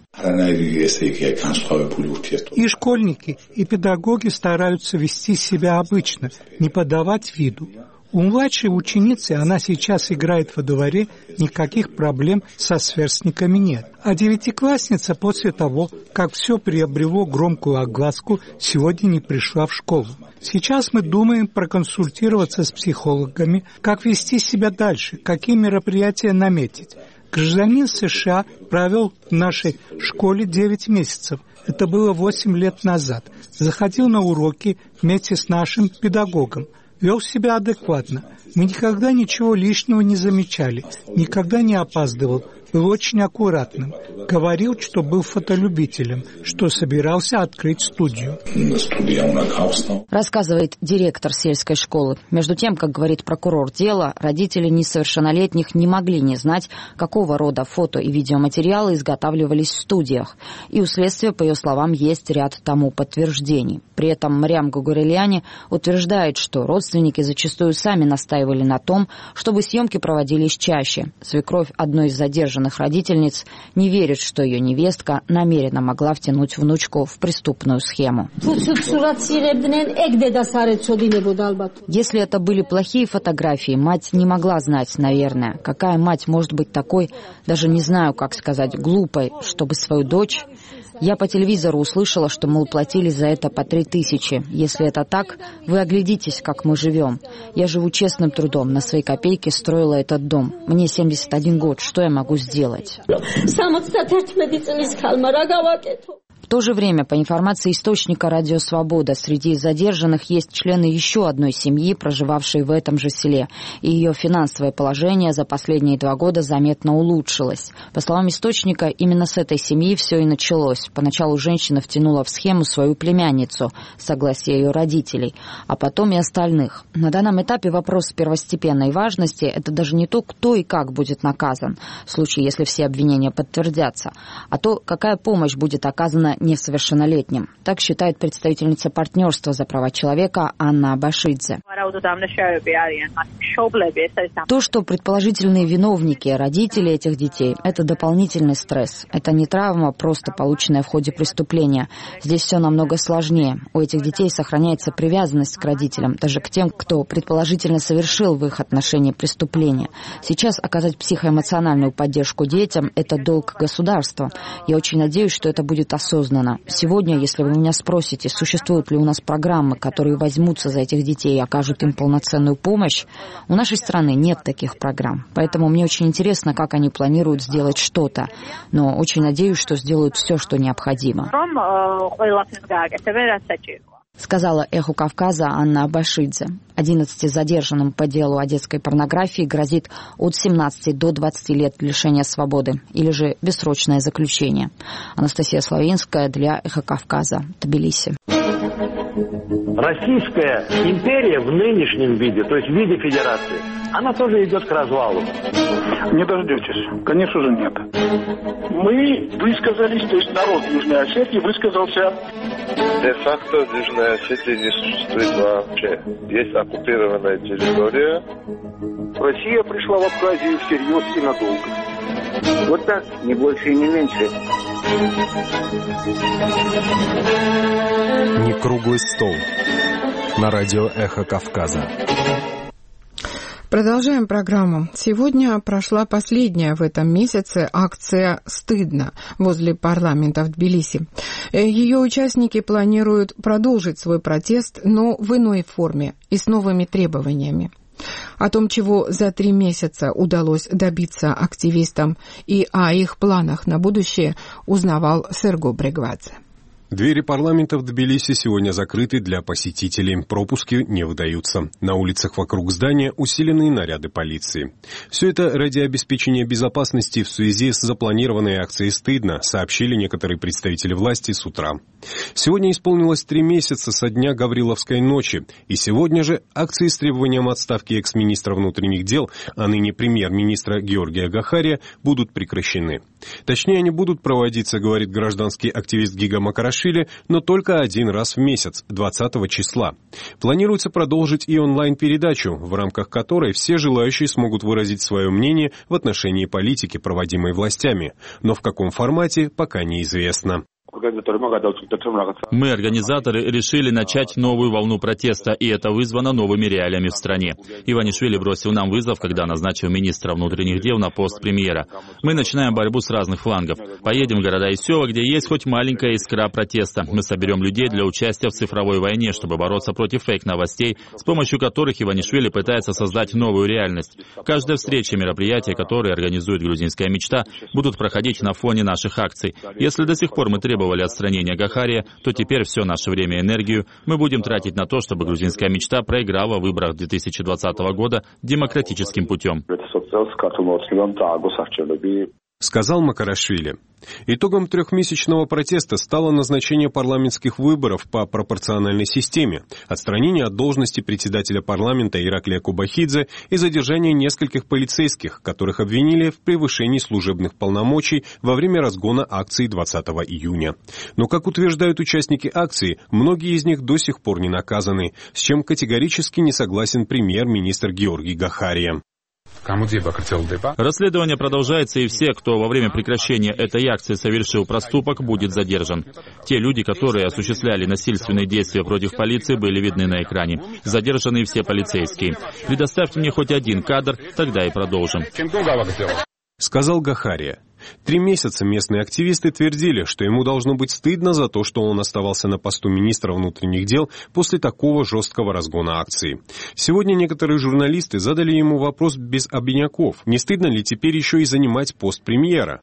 И школьники, и педагоги стараются вести себя обычно, не подавать виду. У младшей ученицы, она сейчас играет во дворе, никаких проблем со сверстниками нет. А девятиклассница после того, как все приобрело громкую огласку, сегодня не пришла в школу. Сейчас мы думаем проконсультироваться с психологами, как вести себя дальше, какие мероприятия наметить. Гражданин США провел в нашей школе девять месяцев. Это было восемь лет назад. Заходил на уроки вместе с нашим педагогом. Вел себя адекватно. Мы никогда ничего лишнего не замечали, никогда не опаздывал, был очень аккуратным. Говорил, что был фотолюбителем, что собирался открыть студию. Рассказывает директор сельской школы. Между тем, как говорит прокурор дела, родители несовершеннолетних не могли не знать, какого рода фото и видеоматериалы изготавливались в студиях. И у следствия, по ее словам, есть ряд тому подтверждений. При этом Мариам Гогорелиани утверждает, что родственники зачастую сами настаивали на том, чтобы съемки проводились чаще. Свекровь одной из задержанных родительниц не верит, что ее невестка намеренно могла втянуть внучку в преступную схему. Если это были плохие фотографии, мать не могла знать, наверное. Какая мать может быть такой, даже не знаю, как сказать, глупой, чтобы свою дочь... Я по телевизору услышала, что мы уплатили за это по три тысячи. Если это так, вы оглядитесь, как мы живем. Я живу честным трудом, на свои копейки строила этот дом. Мне семьдесят один год, что я могу сделать? В то же время, по информации источника «Радио Свобода», среди задержанных есть члены еще одной семьи, проживавшей в этом же селе, и ее финансовое положение за последние два года заметно улучшилось. По словам источника, именно с этой семьи все и началось. Поначалу женщина втянула в схему свою племянницу, согласие ее родителей, а потом и остальных. На данном этапе вопрос первостепенной важности – это даже не то, кто и как будет наказан, в случае, если все обвинения подтвердятся, а то, какая помощь будет оказана несовершеннолетним. Так считает представительница партнерства за права человека Анна Абашидзе. То, что предположительные виновники, родители этих детей, это дополнительный стресс. Это не травма, просто полученная в ходе преступления. Здесь все намного сложнее. У этих детей сохраняется привязанность к родителям, даже к тем, кто предположительно совершил в их отношении преступление. Сейчас оказать психоэмоциональную поддержку детям – это долг государства. Я очень надеюсь, что это будет осознанно. Сегодня, если вы меня спросите, существуют ли у нас программы, которые возьмутся за этих детей и окажут им полноценную помощь, у нашей страны нет таких программ. Поэтому мне очень интересно, как они планируют сделать что-то. Но очень надеюсь, что сделают все, что необходимо. Сказала «Эху Кавказа» Анна Абашидзе. одиннадцати задержанным по делу о детской порнографии грозит от семнадцати до двадцати лет лишения свободы или же бессрочное заключение. Анастасия Славинская для «Эхо Кавказа», Тбилиси. Российская империя в нынешнем виде, то есть в виде федерации, она тоже идет к развалу. Не дождетесь. Конечно же нет. Мы высказались, то есть народ Южной Осетии высказался. Де-факто в Южной Осетии не существует вообще. Есть оккупированная территория. Россия пришла в Абхазию всерьез и надолго. Вот так, не больше и не меньше. Не круглый стол. На радио «Эхо Кавказа». Продолжаем программу. Сегодня прошла последняя в этом месяце акция «Стыдно» возле парламента в Тбилиси. Ее участники планируют продолжить свой протест, но в иной форме и с новыми требованиями. О том, чего за три месяца удалось добиться активистам и о их планах на будущее, узнавал Серго Брегвадзе. Двери парламента в Тбилиси сегодня закрыты для посетителей. Пропуски не выдаются. На улицах вокруг здания усиленные наряды полиции. Все это ради обеспечения безопасности в связи с запланированной акцией «Стыдно», сообщили некоторые представители власти с утра. Сегодня исполнилось три месяца со дня Гавриловской ночи, и сегодня же акции с требованием отставки экс-министра внутренних дел, а ныне премьер-министра Георгия Гахария, будут прекращены. Точнее, они будут проводиться, говорит гражданский активист Гига Макарашвили, но только один раз в месяц, двадцатого числа. Планируется продолжить и онлайн-передачу, в рамках которой все желающие смогут выразить свое мнение в отношении политики, проводимой властями. Но в каком формате, пока неизвестно. Мы, организаторы, решили начать новую волну протеста, и это вызвано новыми реалиями в стране. Иванишвили бросил нам вызов, когда назначил министра внутренних дел на пост премьера. Мы начинаем борьбу с разных флангов. Поедем в города и села, где есть хоть маленькая искра протеста. Мы соберем людей для участия в цифровой войне, чтобы бороться против фейк-новостей, с помощью которых Иванишвили пытается создать новую реальность. Каждая встреча и мероприятия, которые организует «Грузинская мечта», будут проходить на фоне наших акций. Если до сих пор мы требовали отстранения Гахария, то теперь все наше время и энергию мы будем тратить на то, чтобы «Грузинская мечта» проиграла в выборах две тысячи двадцатого года демократическим путем. Сказал Макарашвили. Итогом трехмесячного протеста стало назначение парламентских выборов по пропорциональной системе, отстранение от должности председателя парламента Ираклия Кубахидзе и задержание нескольких полицейских, которых обвинили в превышении служебных полномочий во время разгона акции двадцатого июня. Но, как утверждают участники акции, многие из них до сих пор не наказаны, с чем категорически не согласен премьер-министр Георгий Гахария. Расследование продолжается, и все, кто во время прекращения этой акции совершил проступок, будет задержан. Те люди, которые осуществляли насильственные действия против полиции, были видны на экране. Задержаны все полицейские. Предоставьте мне хоть один кадр, тогда и продолжим. Сказал Гахария. Три месяца местные активисты твердили, что ему должно быть стыдно за то, что он оставался на посту министра внутренних дел после такого жесткого разгона акции. Сегодня некоторые журналисты задали ему вопрос без обиняков. Не стыдно ли теперь еще и занимать пост премьера?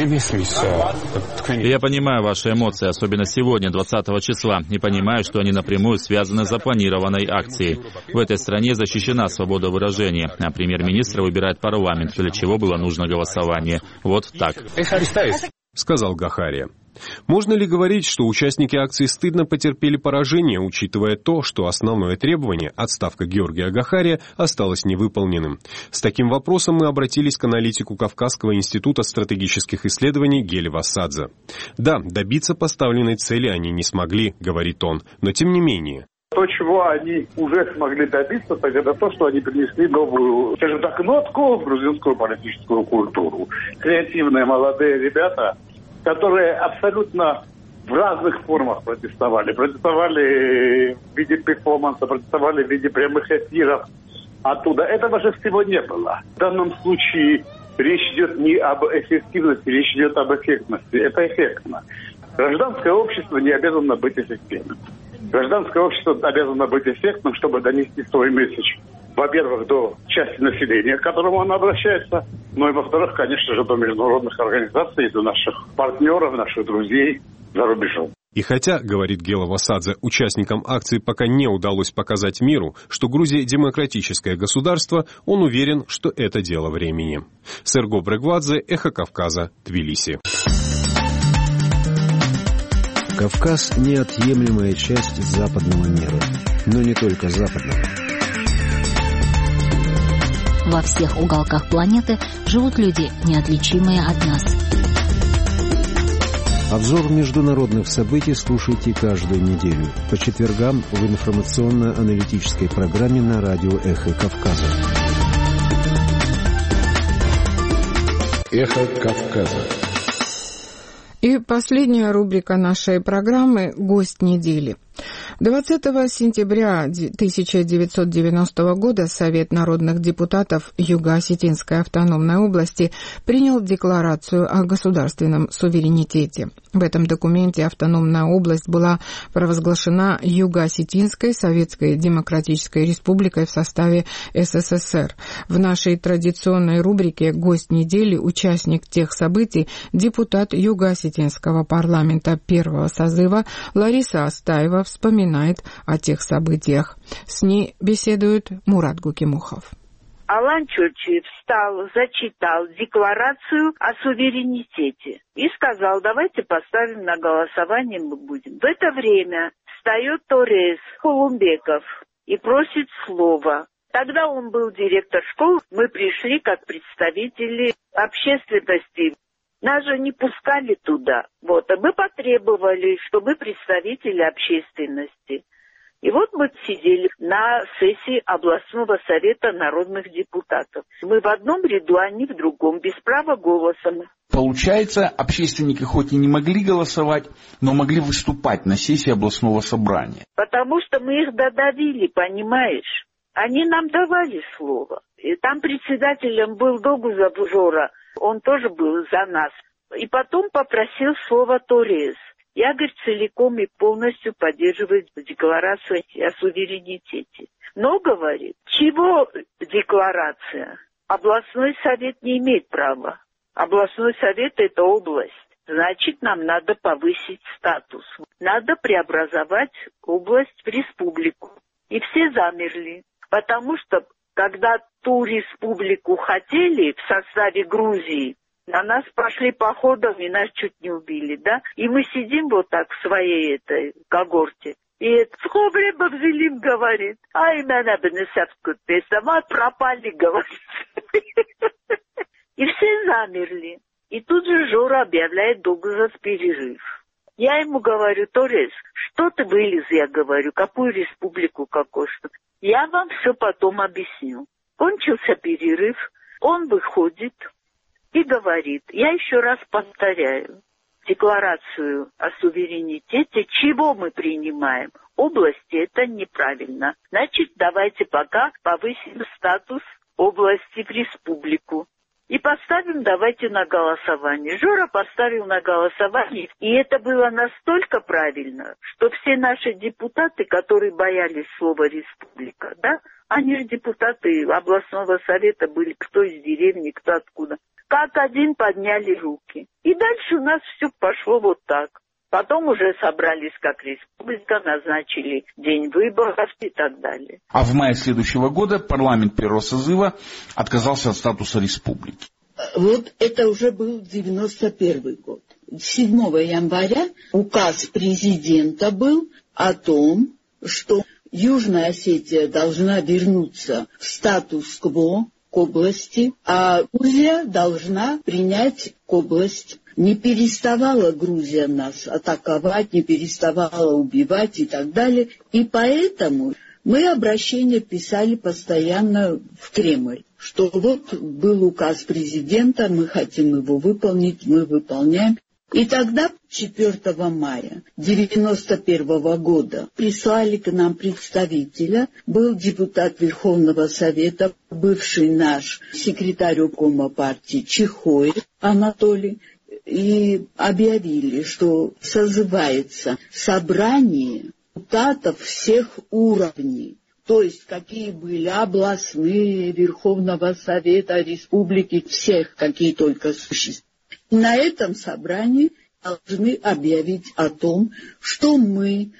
Я понимаю ваши эмоции, особенно сегодня, двадцатого числа, и понимаю, что они напрямую связаны с запланированной акцией. В этой стране защищена свобода выражения, а премьер-министра выбирает парламент, для чего было нужно голосование. Вот так. Сказал Гахария. Можно ли говорить, что участники акции «Стыдно» потерпели поражение, учитывая то, что основное требование, отставка Георгия Гахария, осталось невыполненным? С таким вопросом мы обратились к аналитику Кавказского института стратегических исследований Гели Васадзе. Да, добиться поставленной цели они не смогли, говорит он, но тем не менее. То, чего они уже смогли добиться, так это то, что они принесли новую, скажем так, нотку в грузинскую политическую культуру. Креативные молодые ребята, которые абсолютно в разных формах протестовали. Протестовали в виде перформанса, протестовали в виде прямых эфиров оттуда. Этого же всего не было. В данном случае речь идет не об эффективности, речь идет об эффектности. Это эффектно. Гражданское общество не обязано быть эффективным. Гражданское общество обязано быть эффектным, чтобы донести свой месседж, во-первых, до части населения, к которому оно обращается, ну и, во-вторых, конечно же, до международных организаций, до наших партнеров, наших друзей за рубежом. И хотя, говорит Гела Васадзе, участникам акции пока не удалось показать миру, что Грузия демократическое государство, он уверен, что это дело времени. Серго Брегвадзе, Эхо Кавказа, Тбилиси. Кавказ – неотъемлемая часть западного мира, но не только западного. Во всех уголках планеты живут люди, неотличимые от нас. Обзор международных событий слушайте каждую неделю по четвергам в информационно-аналитической программе на радио «Эхо Кавказа». «Эхо Кавказа». И последняя рубрика нашей программы «Гость недели». двадцатого сентября тысяча девятьсот девяностого года Совет народных депутатов Юго-Осетинской автономной области принял декларацию о государственном суверенитете. В этом документе автономная область была провозглашена Юго-Осетинской Советской Демократической Республикой в составе СССР. В нашей традиционной рубрике «Гость недели» участник тех событий, депутат Юго-Осетинского парламента первого созыва Лариса Астаева вспоминает о тех событиях. С ней беседует Мурат Гукимухов. Алан Чочи встал, зачитал декларацию о суверенитете и сказал: давайте поставим на голосование, мы будем. В это время встает Торез Холумбеков и просит слова. Тогда он был директор школы, мы пришли как представители общественности. Нас же не пускали туда. Вот, а мы потребовали, чтобы представители общественности. И вот мы сидели на сессии областного совета народных депутатов. Мы в одном ряду, они в другом, без права голоса. Получается, общественники хоть и не могли голосовать, но могли выступать на сессии областного собрания. Потому что мы их додавили, понимаешь? Они нам давали слово. И там председателем был Догузов Жора. Он тоже был за нас. И потом попросил слово Торез. Я, говорит, целиком и полностью поддерживаю декларацию о суверенитете. Но, говорит, чего декларация? Областной совет не имеет права. Областной совет – это область. Значит, нам надо повысить статус. Надо преобразовать область в республику. И все замерли. Потому что, когда ту республику хотели в составе Грузии, на нас пошли походом и нас чуть не убили, да? И мы сидим вот так в своей этой когорте. И «Скобре Бабзелим» говорит, «Ай, меня бы не сяпкут песама, пропали», говорит. И все замерли. И тут же Жора объявляет Дугузов перерыв. Я ему говорю: Торез, что ты вылез, я говорю, какую республику, какой что. Я вам все потом объясню. Кончился перерыв, он выходит и говорит, я еще раз повторяю, декларацию о суверенитете, чего мы принимаем? Области это неправильно. Значит, давайте пока повысим статус области в республику. И поставим, давайте, на голосование. Жора поставил на голосование, и это было настолько правильно, что все наши депутаты, которые боялись слова «республика», да, они же депутаты областного совета были, кто из деревни, кто откуда, как один подняли руки. И дальше у нас все пошло вот так. Потом уже собрались как республика, назначили день выборов и так далее. А в мае следующего года парламент первого созыва отказался от статуса республики. Вот это уже был девяносто первый год. седьмого января указ президента был о том, что Южная Осетия должна вернуться в статус-кво к области, а Грузия должна принять к область. не переставала Грузия нас атаковать, не переставала убивать и так далее. И поэтому мы обращения писали постоянно в Кремль, что вот был указ президента, мы хотим его выполнить, мы выполняем. И тогда, четвёртого мая девяносто первого года, прислали к нам представителя, был депутат Верховного Совета, бывший наш секретарь обкома партии Чехоев Анатолий, и объявили, что созывается собрание депутатов всех уровней. То есть, какие были областные, Верховного Совета, республики, всех, какие только существуют. На этом собрании должны объявить о том, что мы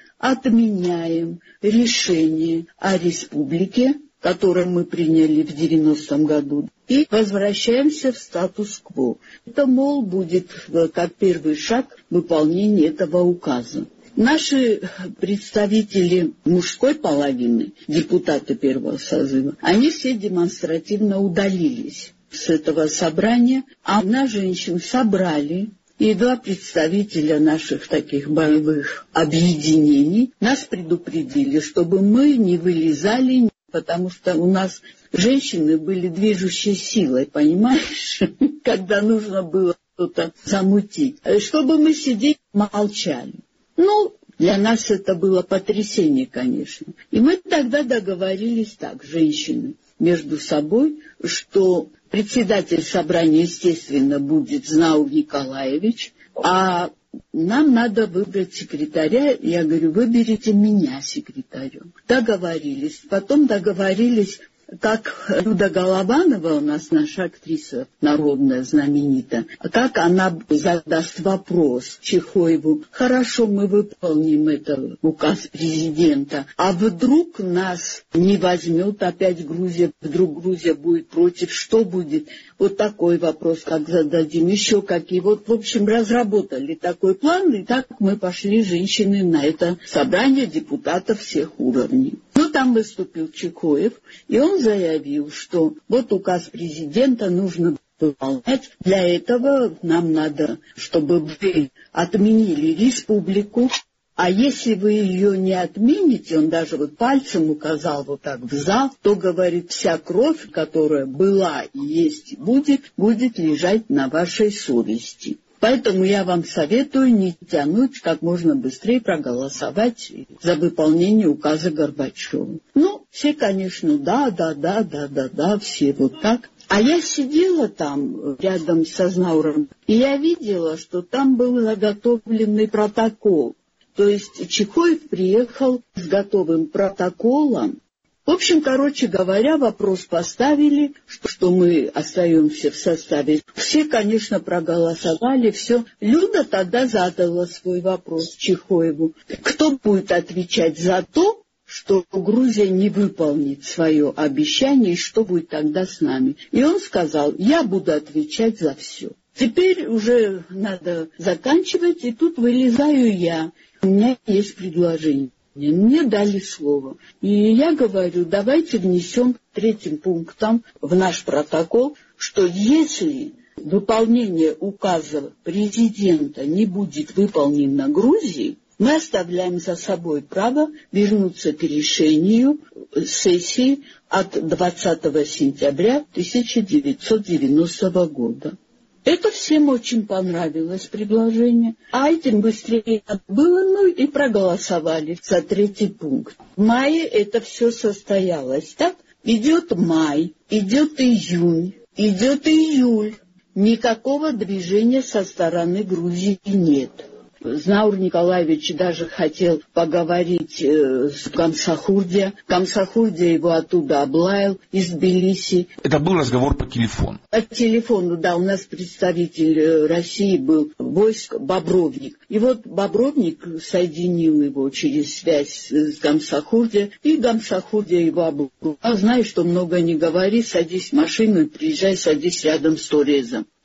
отменяем решение о республике, которое мы приняли в девяностом году, и возвращаемся в статус-кво. Это, мол, будет как первый шаг выполнения этого указа. Наши представители мужской половины, депутаты первого созыва, они все демонстративно удалились с этого собрания, а нас, женщин, собрали, и два представителя наших таких боевых объединений нас предупредили, чтобы мы не вылезали, потому что у нас женщины были движущей силой, понимаешь, когда нужно было что-то замутить, чтобы мы сидели, молчали. Ну, для нас это было потрясение, конечно. И мы тогда договорились так, женщины, между собой, что председатель собрания, естественно, будет Знаур Николаевич, а нам надо выбрать секретаря. Я говорю, выберите меня секретарем. Договорились. Потом договорились, как Люда Голованова, у нас наша актриса народная, знаменитая, как она задаст вопрос Чехоеву. Хорошо, мы выполним это, указ президента, а вдруг нас не возьмет опять Грузия, вдруг Грузия будет против, что будет? Вот такой вопрос, как зададим, еще какие. Вот, в общем, разработали такой план, и так мы пошли, женщины, на это собрание депутатов всех уровней. Ну, там выступил Чехоев, и он заявил, что вот указ президента нужно выполнять. Для этого нам надо, чтобы вы отменили республику, а если вы ее не отмените, он даже вот пальцем указал вот так в зал, то, говорит, вся кровь, которая была и есть и будет, будет лежать на вашей совести. Поэтому я вам советую не тянуть, как можно быстрее проголосовать за выполнение указа Горбачева. Ну, все, конечно, да, да, да, да, да, да, все вот так. А я сидела там рядом со Знауром, и я видела, что там был заготовленный протокол. То есть Чехоев приехал с готовым протоколом. В общем, короче говоря, вопрос поставили, что, что мы остаемся в составе. Все, конечно, проголосовали, все. Люда тогда задала свой вопрос Чехоеву. Кто будет отвечать за то, что Грузия не выполнит свое обещание, и что будет тогда с нами? И он сказал, я буду отвечать за все. Теперь уже надо заканчивать, и тут вылезаю я. У меня есть предложение. Мне дали слово. И я говорю, давайте внесем третьим пунктом в наш протокол, что если выполнение указа президента не будет выполнено Грузией, мы оставляем за собой право вернуться к решению сессии от двадцатого сентября тысяча девятьсот девяностого года. Это всем очень понравилось предложение, а этим быстрее было, ну и проголосовали за третий пункт. В мае это все состоялось, так? Идет май, идет июнь, идет июль. Никакого движения со стороны Грузии нет. Знаур Николаевич даже хотел поговорить э, с Гамсахурдия. Гамсахурдия его оттуда облаял, из Тбилиси. Это был разговор по телефону? По телефону, да. У нас представитель России был войск Бобровник. И вот Бобровник соединил его через связь с Гамсахурдия, и Гамсахурдия его облаял. А знаешь, что много не говори, садись в машину и приезжай, садись рядом с Торезом.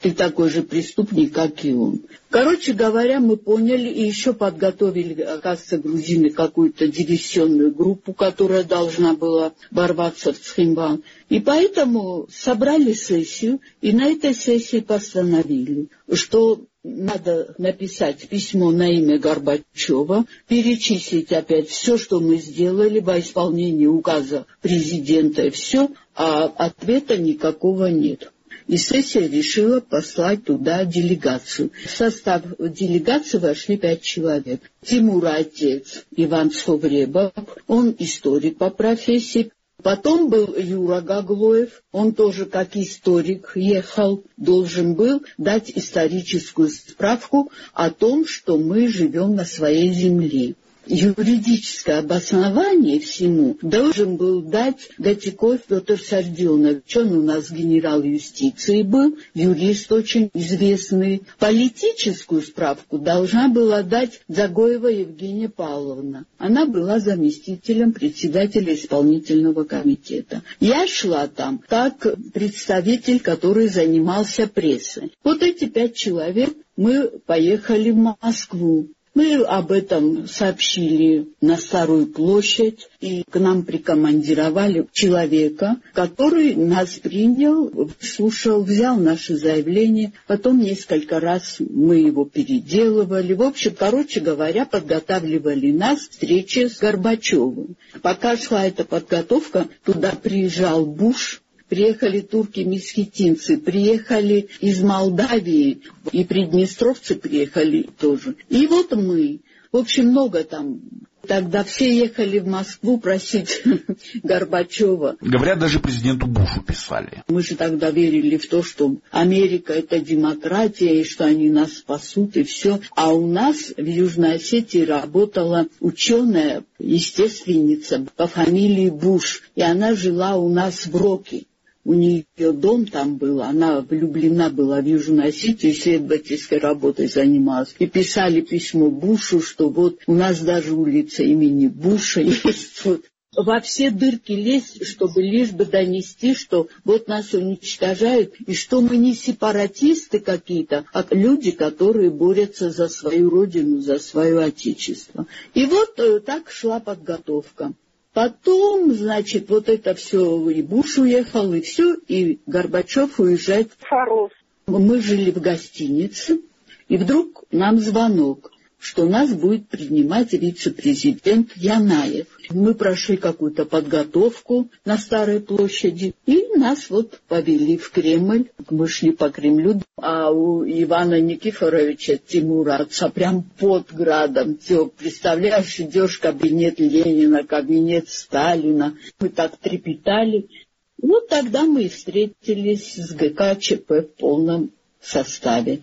ты такой же преступник, как и он. Короче говоря, мы поняли и еще подготовили, оказывается, грузины какую-то диверсионную группу, которая должна была ворваться в Цхинвал. И поэтому собрали сессию, и на этой сессии постановили, что надо написать письмо на имя Горбачева, перечислить опять все, что мы сделали во исполнении указа президента, и все, а ответа никакого нет. И сессия решила послать туда делегацию. В состав делегации вошли пять человек. Тимур отец Иван Совребов, он историк по профессии. Потом был Юра Гаглоев, он тоже как историк ехал, должен был дать историческую справку о том, что мы живем на своей земле. Юридическое обоснование всему должен был дать Гатиков Петр Сардионович. Он у нас генерал юстиции был, юрист очень известный. Политическую справку должна была дать Загоева Евгения Павловна. Она была заместителем председателя исполнительного комитета. Я шла там как представитель, который занимался прессой. Вот эти пять человек, мы поехали в Москву. Мы об этом сообщили на Старую площадь, и к нам прикомандировали человека, который нас принял, слушал, взял наше заявление. Потом несколько раз мы его переделывали. В общем, короче говоря, подготавливали нас к встрече с Горбачевым. Пока шла эта подготовка, туда приезжал Буш. Приехали турки-месхетинцы, приехали из Молдавии, и приднестровцы приехали тоже. И вот мы. В общем, много там. Тогда все ехали в Москву просить Горбачева. Говорят, даже президенту Бушу писали. Мы же тогда верили в то, что Америка — это демократия, и что они нас спасут, и все. А у нас в Южной Осетии работала ученая, естественница по фамилии Буш, и она жила у нас в Роке. У нее дом там был, она влюблена была в Южную Осетию, исследовательской работой занималась. И писали письмо Бушу, что вот у нас даже улица имени Буша есть. Вот. Во все дырки лезть, чтобы лишь бы донести, что вот нас уничтожают, и что мы не сепаратисты какие-то, а люди, которые борются за свою родину, за свое отечество. И вот э, так шла подготовка. Потом, значит, вот это все, и Буш уехал, и все, и Горбачев уезжает в Фарос. Мы жили в гостинице, и вдруг нам звонок, что нас будет принимать вице-президент Янаев. Мы прошли какую-то подготовку на Старой площади, и нас вот повели в Кремль. Мы шли по Кремлю, а у Ивана Никифоровича Тимура отца прям под градом. Все, представляешь, идешь в кабинет Ленина, кабинет Сталина. Мы так трепетали. Вот тогда мы и встретились с ГК ЧП в полном составе.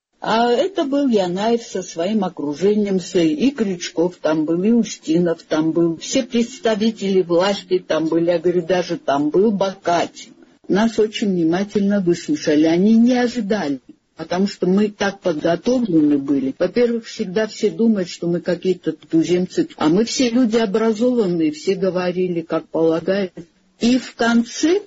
А это был Янаев со своим окружением, и Крючков там был, и Устинов там был, все представители власти там были, я говорю, даже там был Бакатин. Нас очень внимательно выслушали, они не ожидали, потому что мы так подготовлены были. Во-первых, всегда все думают, что мы какие-то туземцы, а мы все люди образованные, все говорили, как полагают. И в конце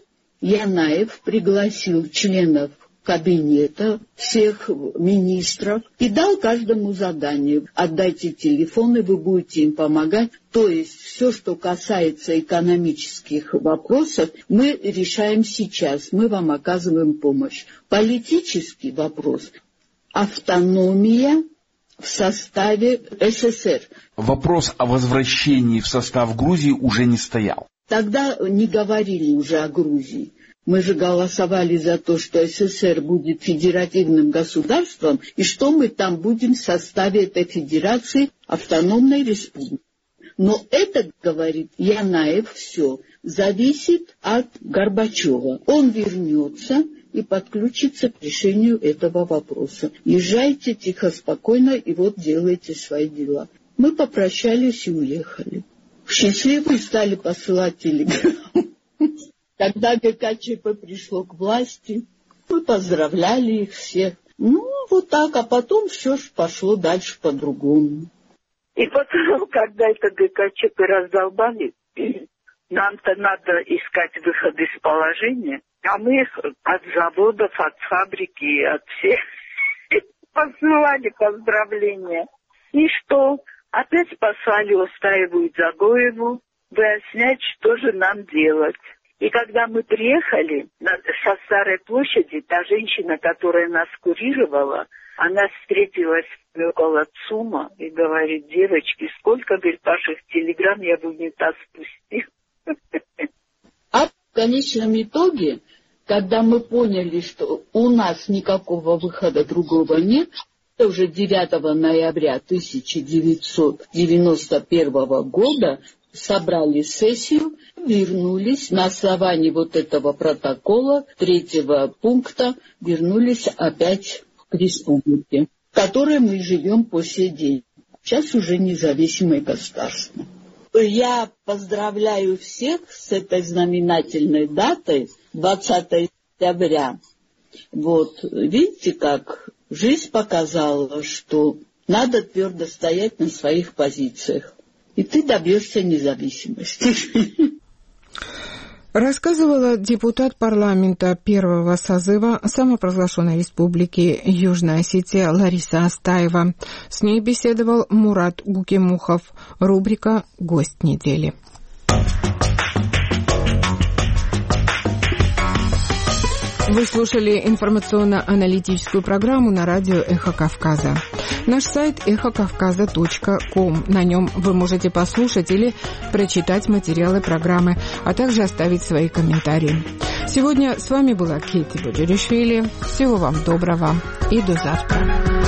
Янаев пригласил членов кабинета, всех министров, и дал каждому задание. Отдайте телефоны, вы будете им помогать. То есть все, что касается экономических вопросов, мы решаем сейчас, мы вам оказываем помощь. Политический вопрос – автономия в составе СССР. Вопрос о возвращении в состав Грузии уже не стоял. Тогда не говорили уже о Грузии. Мы же голосовали за то, что СССР будет федеративным государством, и что мы там будем в составе этой федерации автономной республики. Но это, говорит Янаев, все зависит от Горбачева. Он вернется и подключится к решению этого вопроса. Езжайте тихо, спокойно, и вот делайте свои дела. Мы попрощались и уехали. Счастливые стали посылать телеграмму. Когда ГК ЧП пришло к власти, мы поздравляли их всех. Ну, вот так, а потом все ж пошло дальше по-другому. И потом, когда это ГК ЧП раздолбали, Нам-то надо искать выход из положения, а мы их от заводов, от фабрики, от всех посылали поздравления. И что? Опять послали устраивать Загоеву, выяснять, что же нам делать. И когда мы приехали на, со Старой площади, та женщина, которая нас курировала, она встретилась около ЦУМа и говорит: девочки, сколько, говорит, ваших телеграмм я в унитаз спустил. А в конечном итоге, когда мы поняли, что у нас никакого выхода другого нет, уже девятого ноября тысяча девятьсот девяносто первого года собрали сессию, вернулись на основании вот этого протокола, третьего пункта, вернулись опять к республике, в которой мы живем по сей день. Сейчас уже независимое государство. Я поздравляю всех с этой знаменательной датой, двадцатого октября. Вот, видите, как жизнь показала, что надо твердо стоять на своих позициях, и ты добьешься независимости. Рассказывала депутат парламента первого созыва самопровозглашенной республики Южная Осетия Лариса Астаева. С ней беседовал Мурат Гукемухов. Рубрика «Гость недели». Вы слушали информационно-аналитическую программу на радио «Эхо Кавказа». Наш сайт эхо кавказа точка ком. На нем вы можете послушать или прочитать материалы программы, а также оставить свои комментарии. Сегодня с вами была Кейти Боджеришвили. Всего вам доброго и до завтра.